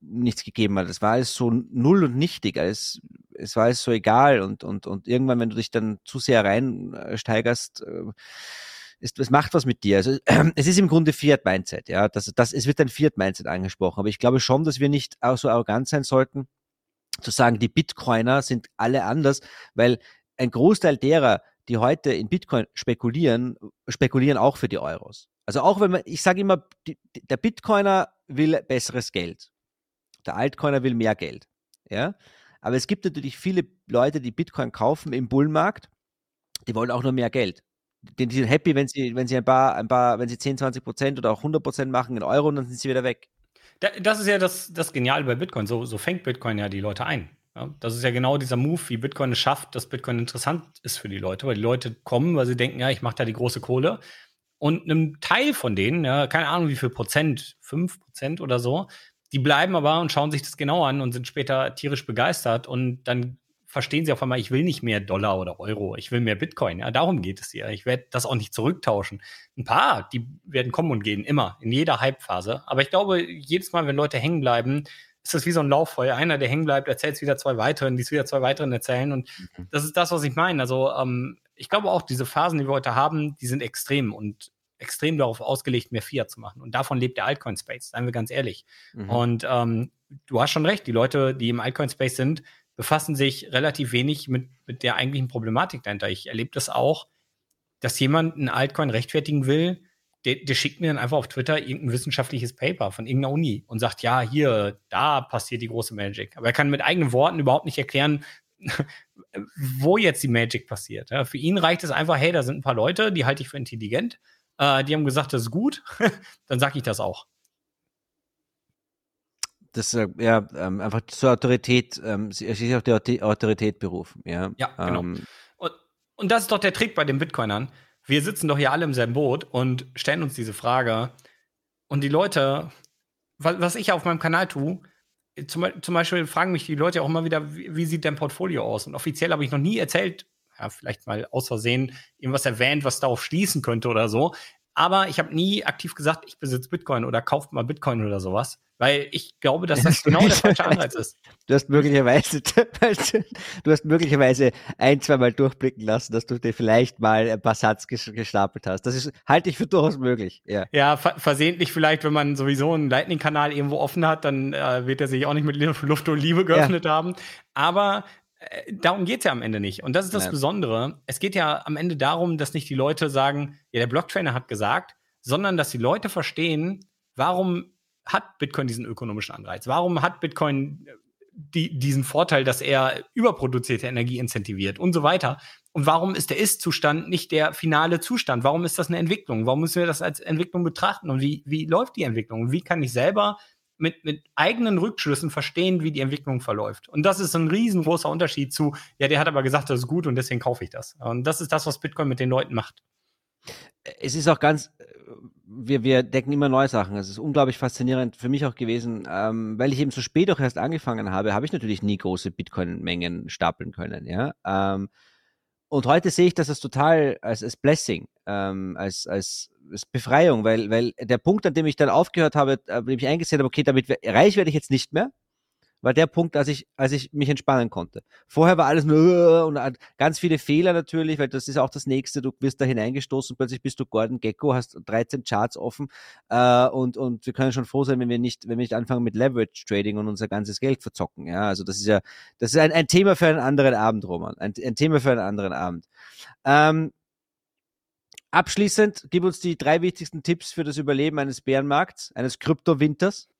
nichts gegeben hat. Es war alles so null und nichtig. Es war alles so egal und irgendwann, wenn du dich dann zu sehr reinsteigerst, es macht was mit dir. Also es ist im Grunde Fiat-Mindset, ja. Es wird ein Fiat-Mindset angesprochen, aber ich glaube schon, dass wir nicht auch so arrogant sein sollten, zu sagen, die Bitcoiner sind alle anders, weil ein Großteil derer, die heute in Bitcoin spekulieren auch für die Euros. Also auch wenn ich sage immer, der Bitcoiner will besseres Geld. Der Altcoiner will mehr Geld. Ja? Aber es gibt natürlich viele Leute, die Bitcoin kaufen im Bullenmarkt, die wollen auch nur mehr Geld. Die sind happy, wenn sie wenn sie 10-20% oder auch 100% machen in Euro und dann sind sie wieder weg. Das ist ja das Geniale bei Bitcoin. So fängt Bitcoin ja die Leute ein. Ja, das ist ja genau dieser Move, wie Bitcoin es schafft, dass Bitcoin interessant ist für die Leute, weil die Leute kommen, weil sie denken, ja, ich mache da die große Kohle. Und einem Teil von denen, ja, keine Ahnung wie viel Prozent, 5% oder so, die bleiben aber und schauen sich das genau an und sind später tierisch begeistert und dann verstehen sie auf einmal, ich will nicht mehr Dollar oder Euro, ich will mehr Bitcoin. Ja, darum geht es hier. Ich werde das auch nicht zurücktauschen. Ein paar, die werden kommen und gehen, immer, in jeder Hype-Phase. Aber ich glaube, jedes Mal, wenn Leute hängen bleiben, ist das wie so ein Lauffeuer. Einer, der hängen bleibt, erzählt es wieder zwei weiteren, die es wieder zwei weiteren erzählen. Und das ist das, was ich meine. Also, ich glaube auch, diese Phasen, die wir heute haben, die sind extrem und extrem darauf ausgelegt, mehr Fiat zu machen. Und davon lebt der Altcoin-Space, seien wir ganz ehrlich. Und du hast schon recht, die Leute, die im Altcoin-Space sind, befassen sich relativ wenig mit der eigentlichen Problematik dahinter. Ich erlebe das auch, dass jemand einen Altcoin rechtfertigen will, der schickt mir dann einfach auf Twitter irgendein wissenschaftliches Paper von irgendeiner Uni und sagt, ja, hier, da passiert die große Magic. Aber er kann mit eigenen Worten überhaupt nicht erklären, wo jetzt die Magic passiert. Ja, für ihn reicht es einfach, hey, da sind ein paar Leute, die halte ich für intelligent, die haben gesagt, das ist gut, dann sage ich das auch. Das einfach zur Autorität, sie ist auf die Autorität berufen. Ja, genau. Und das ist doch der Trick bei den Bitcoinern. Wir sitzen doch hier alle im selben Boot und stellen uns diese Frage. Und die Leute, was ich auf meinem Kanal tue, zum Beispiel fragen mich die Leute auch immer wieder, wie sieht dein Portfolio aus? Und offiziell habe ich noch nie erzählt, ja, vielleicht mal aus Versehen irgendwas erwähnt, was darauf schließen könnte oder so. Aber ich habe nie aktiv gesagt, ich besitze Bitcoin oder kauft mal Bitcoin oder sowas, weil ich glaube, dass das genau der falsche Anreiz ist. Du hast möglicherweise 1-2 Mal durchblicken lassen, dass du dir vielleicht mal ein paar Satz gestapelt hast. Das halte ich für durchaus möglich. Ja, versehentlich vielleicht, wenn man sowieso einen Lightning-Kanal irgendwo offen hat, dann wird er sich auch nicht mit Luft und Liebe geöffnet haben. Aber darum geht es ja am Ende nicht. Und das ist das Besondere. Es geht ja am Ende darum, dass nicht die Leute sagen, ja, der Blocktrainer hat gesagt, sondern dass die Leute verstehen, warum hat Bitcoin diesen ökonomischen Anreiz? Warum hat Bitcoin diesen Vorteil, dass er überproduzierte Energie incentiviert und so weiter? Und warum ist der Ist-Zustand nicht der finale Zustand? Warum ist das eine Entwicklung? Warum müssen wir das als Entwicklung betrachten? Und wie läuft die Entwicklung? Und wie kann ich selber mit eigenen Rückschlüssen verstehen, wie die Entwicklung verläuft? Und das ist ein riesengroßer Unterschied zu, ja, der hat aber gesagt, das ist gut und deswegen kaufe ich das. Und das ist das, was Bitcoin mit den Leuten macht. Es ist auch wir decken immer neue Sachen. Es ist unglaublich faszinierend für mich auch gewesen, weil ich eben so spät auch erst angefangen habe ich natürlich nie große Bitcoin-Mengen stapeln können, ja. Und heute sehe ich das als total als Blessing, als Befreiung, weil der Punkt, an dem ich dann aufgehört habe, an dem ich eingesehen habe, okay, damit reich werde ich jetzt nicht mehr, war der Punkt, als ich mich entspannen konnte. Vorher war alles nur und ganz viele Fehler natürlich, weil das ist auch das Nächste. Du wirst da hineingestoßen, plötzlich bist du Gordon Gekko, hast 13 Charts offen und wir können schon froh sein, wenn wir nicht anfangen mit Leverage Trading und unser ganzes Geld verzocken. Ja, also das ist ein Thema für einen anderen Abend, Roman. Ein Thema für einen anderen Abend. Abschließend, gib uns die 3 wichtigsten Tipps für das Überleben eines Bärenmarkts, eines Kryptowinters.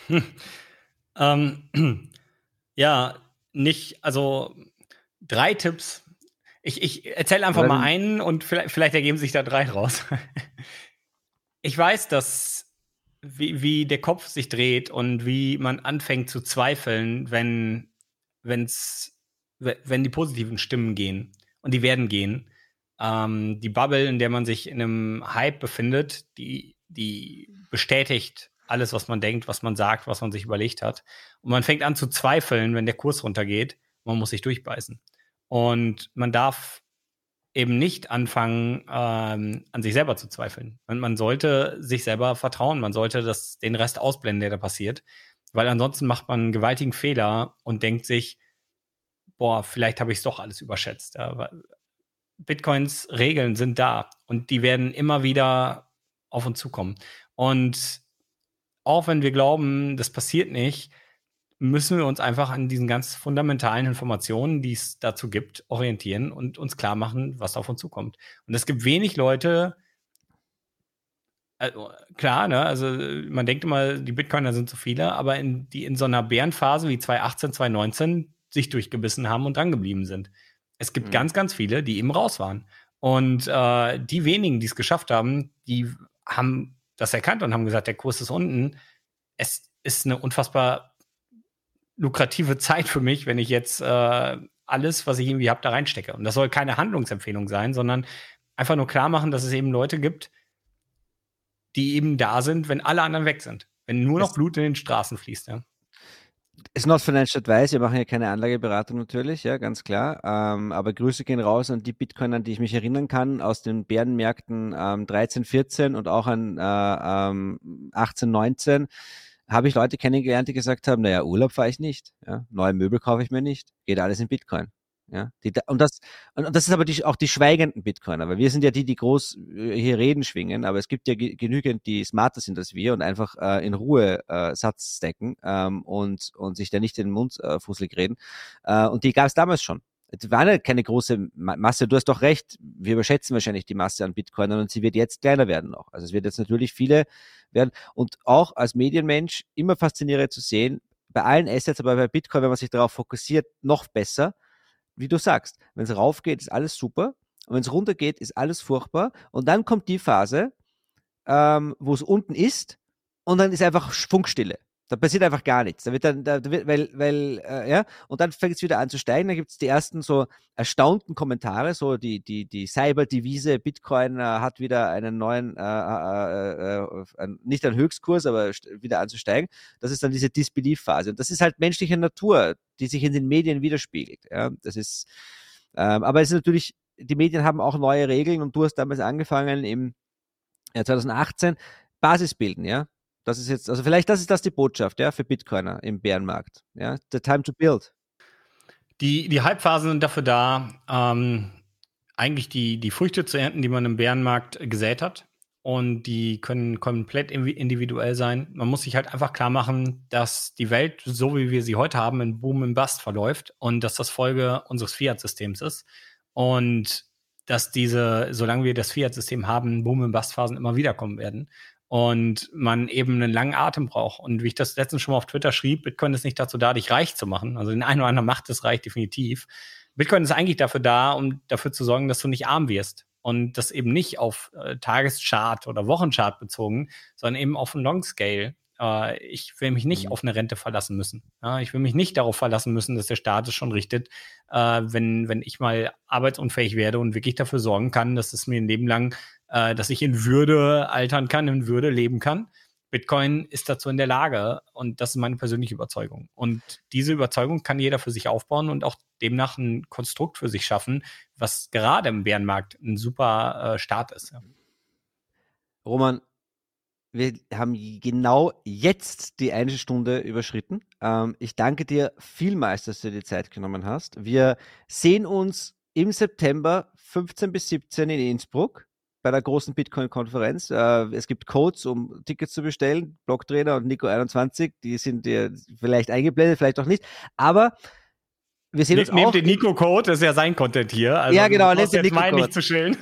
Ja, also 3 Tipps. Ich erzähle einfach mal einen und vielleicht ergeben sich da 3 raus. Ich weiß, dass wie der Kopf sich dreht und wie man anfängt zu zweifeln, wenn die positiven Stimmen gehen. Und die werden gehen. Die Bubble, in der man sich in einem Hype befindet, die bestätigt alles, was man denkt, was man sagt, was man sich überlegt hat. Und man fängt an zu zweifeln, wenn der Kurs runtergeht. Man muss sich durchbeißen. Und man darf eben nicht anfangen, an sich selber zu zweifeln. Man sollte sich selber vertrauen. Man sollte den Rest ausblenden, der da passiert. Weil ansonsten macht man einen gewaltigen Fehler und denkt sich, boah, vielleicht habe ich es doch alles überschätzt. Ja, Bitcoins Regeln sind da und die werden immer wieder auf uns zukommen. Und auch wenn wir glauben, das passiert nicht, müssen wir uns einfach an diesen ganz fundamentalen Informationen, die es dazu gibt, orientieren und uns klar machen, was auf uns zukommt. Und es gibt wenig Leute, also, klar, ne, also man denkt immer, die Bitcoiner sind so viele, aber die in so einer Bärenphase wie 2018, 2019 sich durchgebissen haben und drangeblieben sind. Es gibt ganz, ganz viele, die eben raus waren. Und die wenigen, die es geschafft haben, die haben das erkannt und haben gesagt, der Kurs ist unten. Es ist eine unfassbar lukrative Zeit für mich, wenn ich jetzt alles, was ich irgendwie habe, da reinstecke. Und das soll keine Handlungsempfehlung sein, sondern einfach nur klar machen, dass es eben Leute gibt, die eben da sind, wenn alle anderen weg sind. Wenn nur noch Blut in den Straßen fließt. Ja. Ist not financial advice, wir machen ja keine Anlageberatung natürlich, ja, ganz klar. Aber Grüße gehen raus an die Bitcoiner, an die ich mich erinnern kann, aus den Bärenmärkten 13, 14 und auch an 18, 19. Habe ich Leute kennengelernt, die gesagt haben, naja, Urlaub fahre ich nicht, ja, neue Möbel kaufe ich mir nicht, geht alles in Bitcoin. Ja, und das ist aber auch die schweigenden Bitcoiner, weil wir sind ja die groß hier Reden schwingen, aber es gibt ja genügend, die smarter sind als wir und einfach in Ruhe Satz stacken und sich da nicht in den Mund fusselig reden. Und die gab es damals schon. Es war keine große Masse, du hast doch recht, wir überschätzen wahrscheinlich die Masse an Bitcoinern und sie wird jetzt kleiner werden noch. Also es wird jetzt natürlich viele werden und auch als Medienmensch immer faszinierend zu sehen, bei allen Assets, aber bei Bitcoin, wenn man sich darauf fokussiert, noch besser. Wie du sagst, wenn es raufgeht, ist alles super und wenn es runtergeht, ist alles furchtbar und dann kommt die Phase, wo es unten ist und dann ist einfach Funkstille. Da passiert einfach gar nichts. Da wird dann, ja, und dann fängt es wieder an zu steigen. Dann gibt es die ersten so erstaunten Kommentare, so die Cyber-Devise Bitcoin hat wieder einen neuen, nicht einen Höchstkurs, aber wieder anzusteigen. Das ist dann diese Disbelief-Phase. Und das ist halt menschliche Natur, die sich in den Medien widerspiegelt. Ja, das ist, aber es ist natürlich, die Medien haben auch neue Regeln und du hast damals angefangen im 2018 Basis bilden, ja. Das ist jetzt, also vielleicht ist das die Botschaft, ja, für Bitcoiner im Bärenmarkt. Ja, the time to build. Die Halbphasen sind dafür da, eigentlich die Früchte zu ernten, die man im Bärenmarkt gesät hat. Und die können komplett individuell sein. Man muss sich halt einfach klar machen, dass die Welt, so wie wir sie heute haben, in Boom und Bust verläuft und dass das Folge unseres Fiat-Systems ist. Und dass solange wir das Fiat-System haben, Boom- und Bust-Phasen immer wieder kommen werden. Und man eben einen langen Atem braucht. Und wie ich das letztens schon mal auf Twitter schrieb, Bitcoin ist nicht dazu da, dich reich zu machen. Also den einen oder anderen macht es reich, definitiv. Bitcoin ist eigentlich dafür da, um dafür zu sorgen, dass du nicht arm wirst. Und das eben nicht auf Tageschart oder Wochenchart bezogen, sondern eben auf ein Long Scale. Ich will mich nicht auf eine Rente verlassen müssen. Ja, ich will mich nicht darauf verlassen müssen, dass der Staat es schon richtet, wenn ich mal arbeitsunfähig werde und wirklich dafür sorgen kann, dass es mir ein Leben lang, dass ich in Würde altern kann, in Würde leben kann. Bitcoin ist dazu in der Lage und das ist meine persönliche Überzeugung. Und diese Überzeugung kann jeder für sich aufbauen und auch demnach ein Konstrukt für sich schaffen, was gerade im Bärenmarkt ein super Start ist. Ja. Roman, wir haben genau jetzt die 1 Stunde überschritten. Ich danke dir vielmals, dass du dir die Zeit genommen hast. Wir sehen uns im September 15 bis 17 in Innsbruck bei der großen Bitcoin-Konferenz. Es gibt Codes, um Tickets zu bestellen. Blocktrainer und Nico21, die sind dir vielleicht eingeblendet, vielleicht auch nicht. Aber wir sehen uns nehmt den Nico-Code, das ist ja sein Content hier. Also ja, genau, nehmt den Nico-Code. Nicht zu chillen.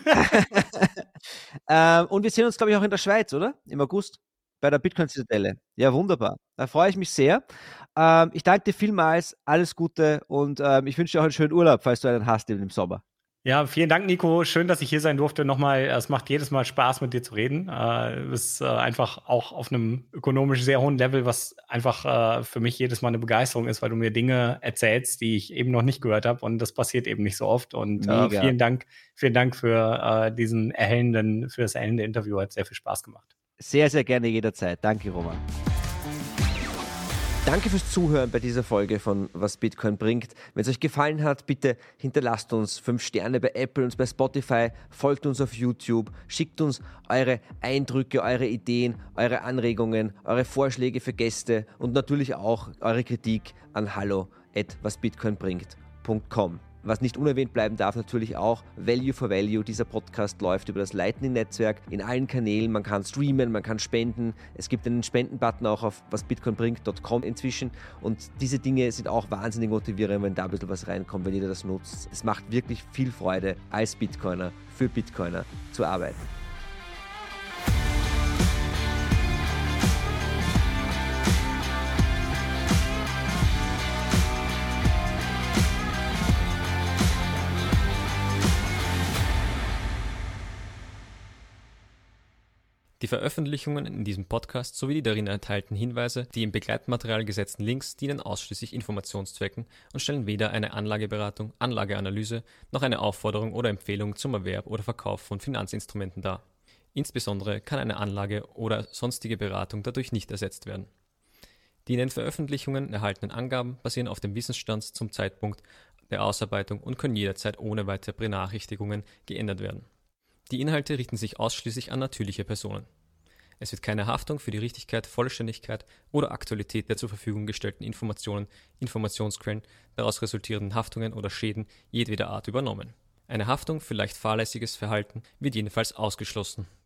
Und wir sehen uns, glaube ich, auch in der Schweiz, oder? Im August bei der Bitcoin-Zitadelle. Ja, wunderbar. Da freue ich mich sehr. Ich danke dir vielmals. Alles Gute und ich wünsche dir auch einen schönen Urlaub, falls du einen hast im Sommer. Ja, vielen Dank, Nico. Schön, dass ich hier sein durfte. Nochmal, es macht jedes Mal Spaß, mit dir zu reden. Es ist einfach auch auf einem ökonomisch sehr hohen Level, was einfach für mich jedes Mal eine Begeisterung ist, weil du mir Dinge erzählst, die ich eben noch nicht gehört habe. Und das passiert eben nicht so oft. Und vielen Dank für für das erhellende Interview. Hat sehr viel Spaß gemacht. Sehr, sehr gerne jederzeit. Danke, Roman. Danke fürs Zuhören bei dieser Folge von Was Bitcoin bringt. Wenn es euch gefallen hat, bitte hinterlasst uns 5 Sterne bei Apple und bei Spotify, folgt uns auf YouTube, schickt uns eure Eindrücke, eure Ideen, eure Anregungen, eure Vorschläge für Gäste und natürlich auch eure Kritik an hallo@wasbitcoinbringt.com. Was nicht unerwähnt bleiben darf, natürlich auch Value for Value. Dieser Podcast läuft über das Lightning-Netzwerk in allen Kanälen. Man kann streamen, man kann spenden. Es gibt einen Spendenbutton auch auf wasbitcoinbringt.com inzwischen. Und diese Dinge sind auch wahnsinnig motivierend, wenn da ein bisschen was reinkommt, wenn jeder das nutzt. Es macht wirklich viel Freude, als Bitcoiner für Bitcoiner zu arbeiten. Die Veröffentlichungen in diesem Podcast sowie die darin enthaltenen Hinweise, die im Begleitmaterial gesetzten Links dienen ausschließlich Informationszwecken und stellen weder eine Anlageberatung, Anlageanalyse noch eine Aufforderung oder Empfehlung zum Erwerb oder Verkauf von Finanzinstrumenten dar. Insbesondere kann eine Anlage oder sonstige Beratung dadurch nicht ersetzt werden. Die in den Veröffentlichungen erhaltenen Angaben basieren auf dem Wissensstand zum Zeitpunkt der Ausarbeitung und können jederzeit ohne weitere Benachrichtigungen geändert werden. Die Inhalte richten sich ausschließlich an natürliche Personen. Es wird keine Haftung für die Richtigkeit, Vollständigkeit oder Aktualität der zur Verfügung gestellten Informationen, Informationsquellen, daraus resultierenden Haftungen oder Schäden jedweder Art übernommen. Eine Haftung für leicht fahrlässiges Verhalten wird jedenfalls ausgeschlossen.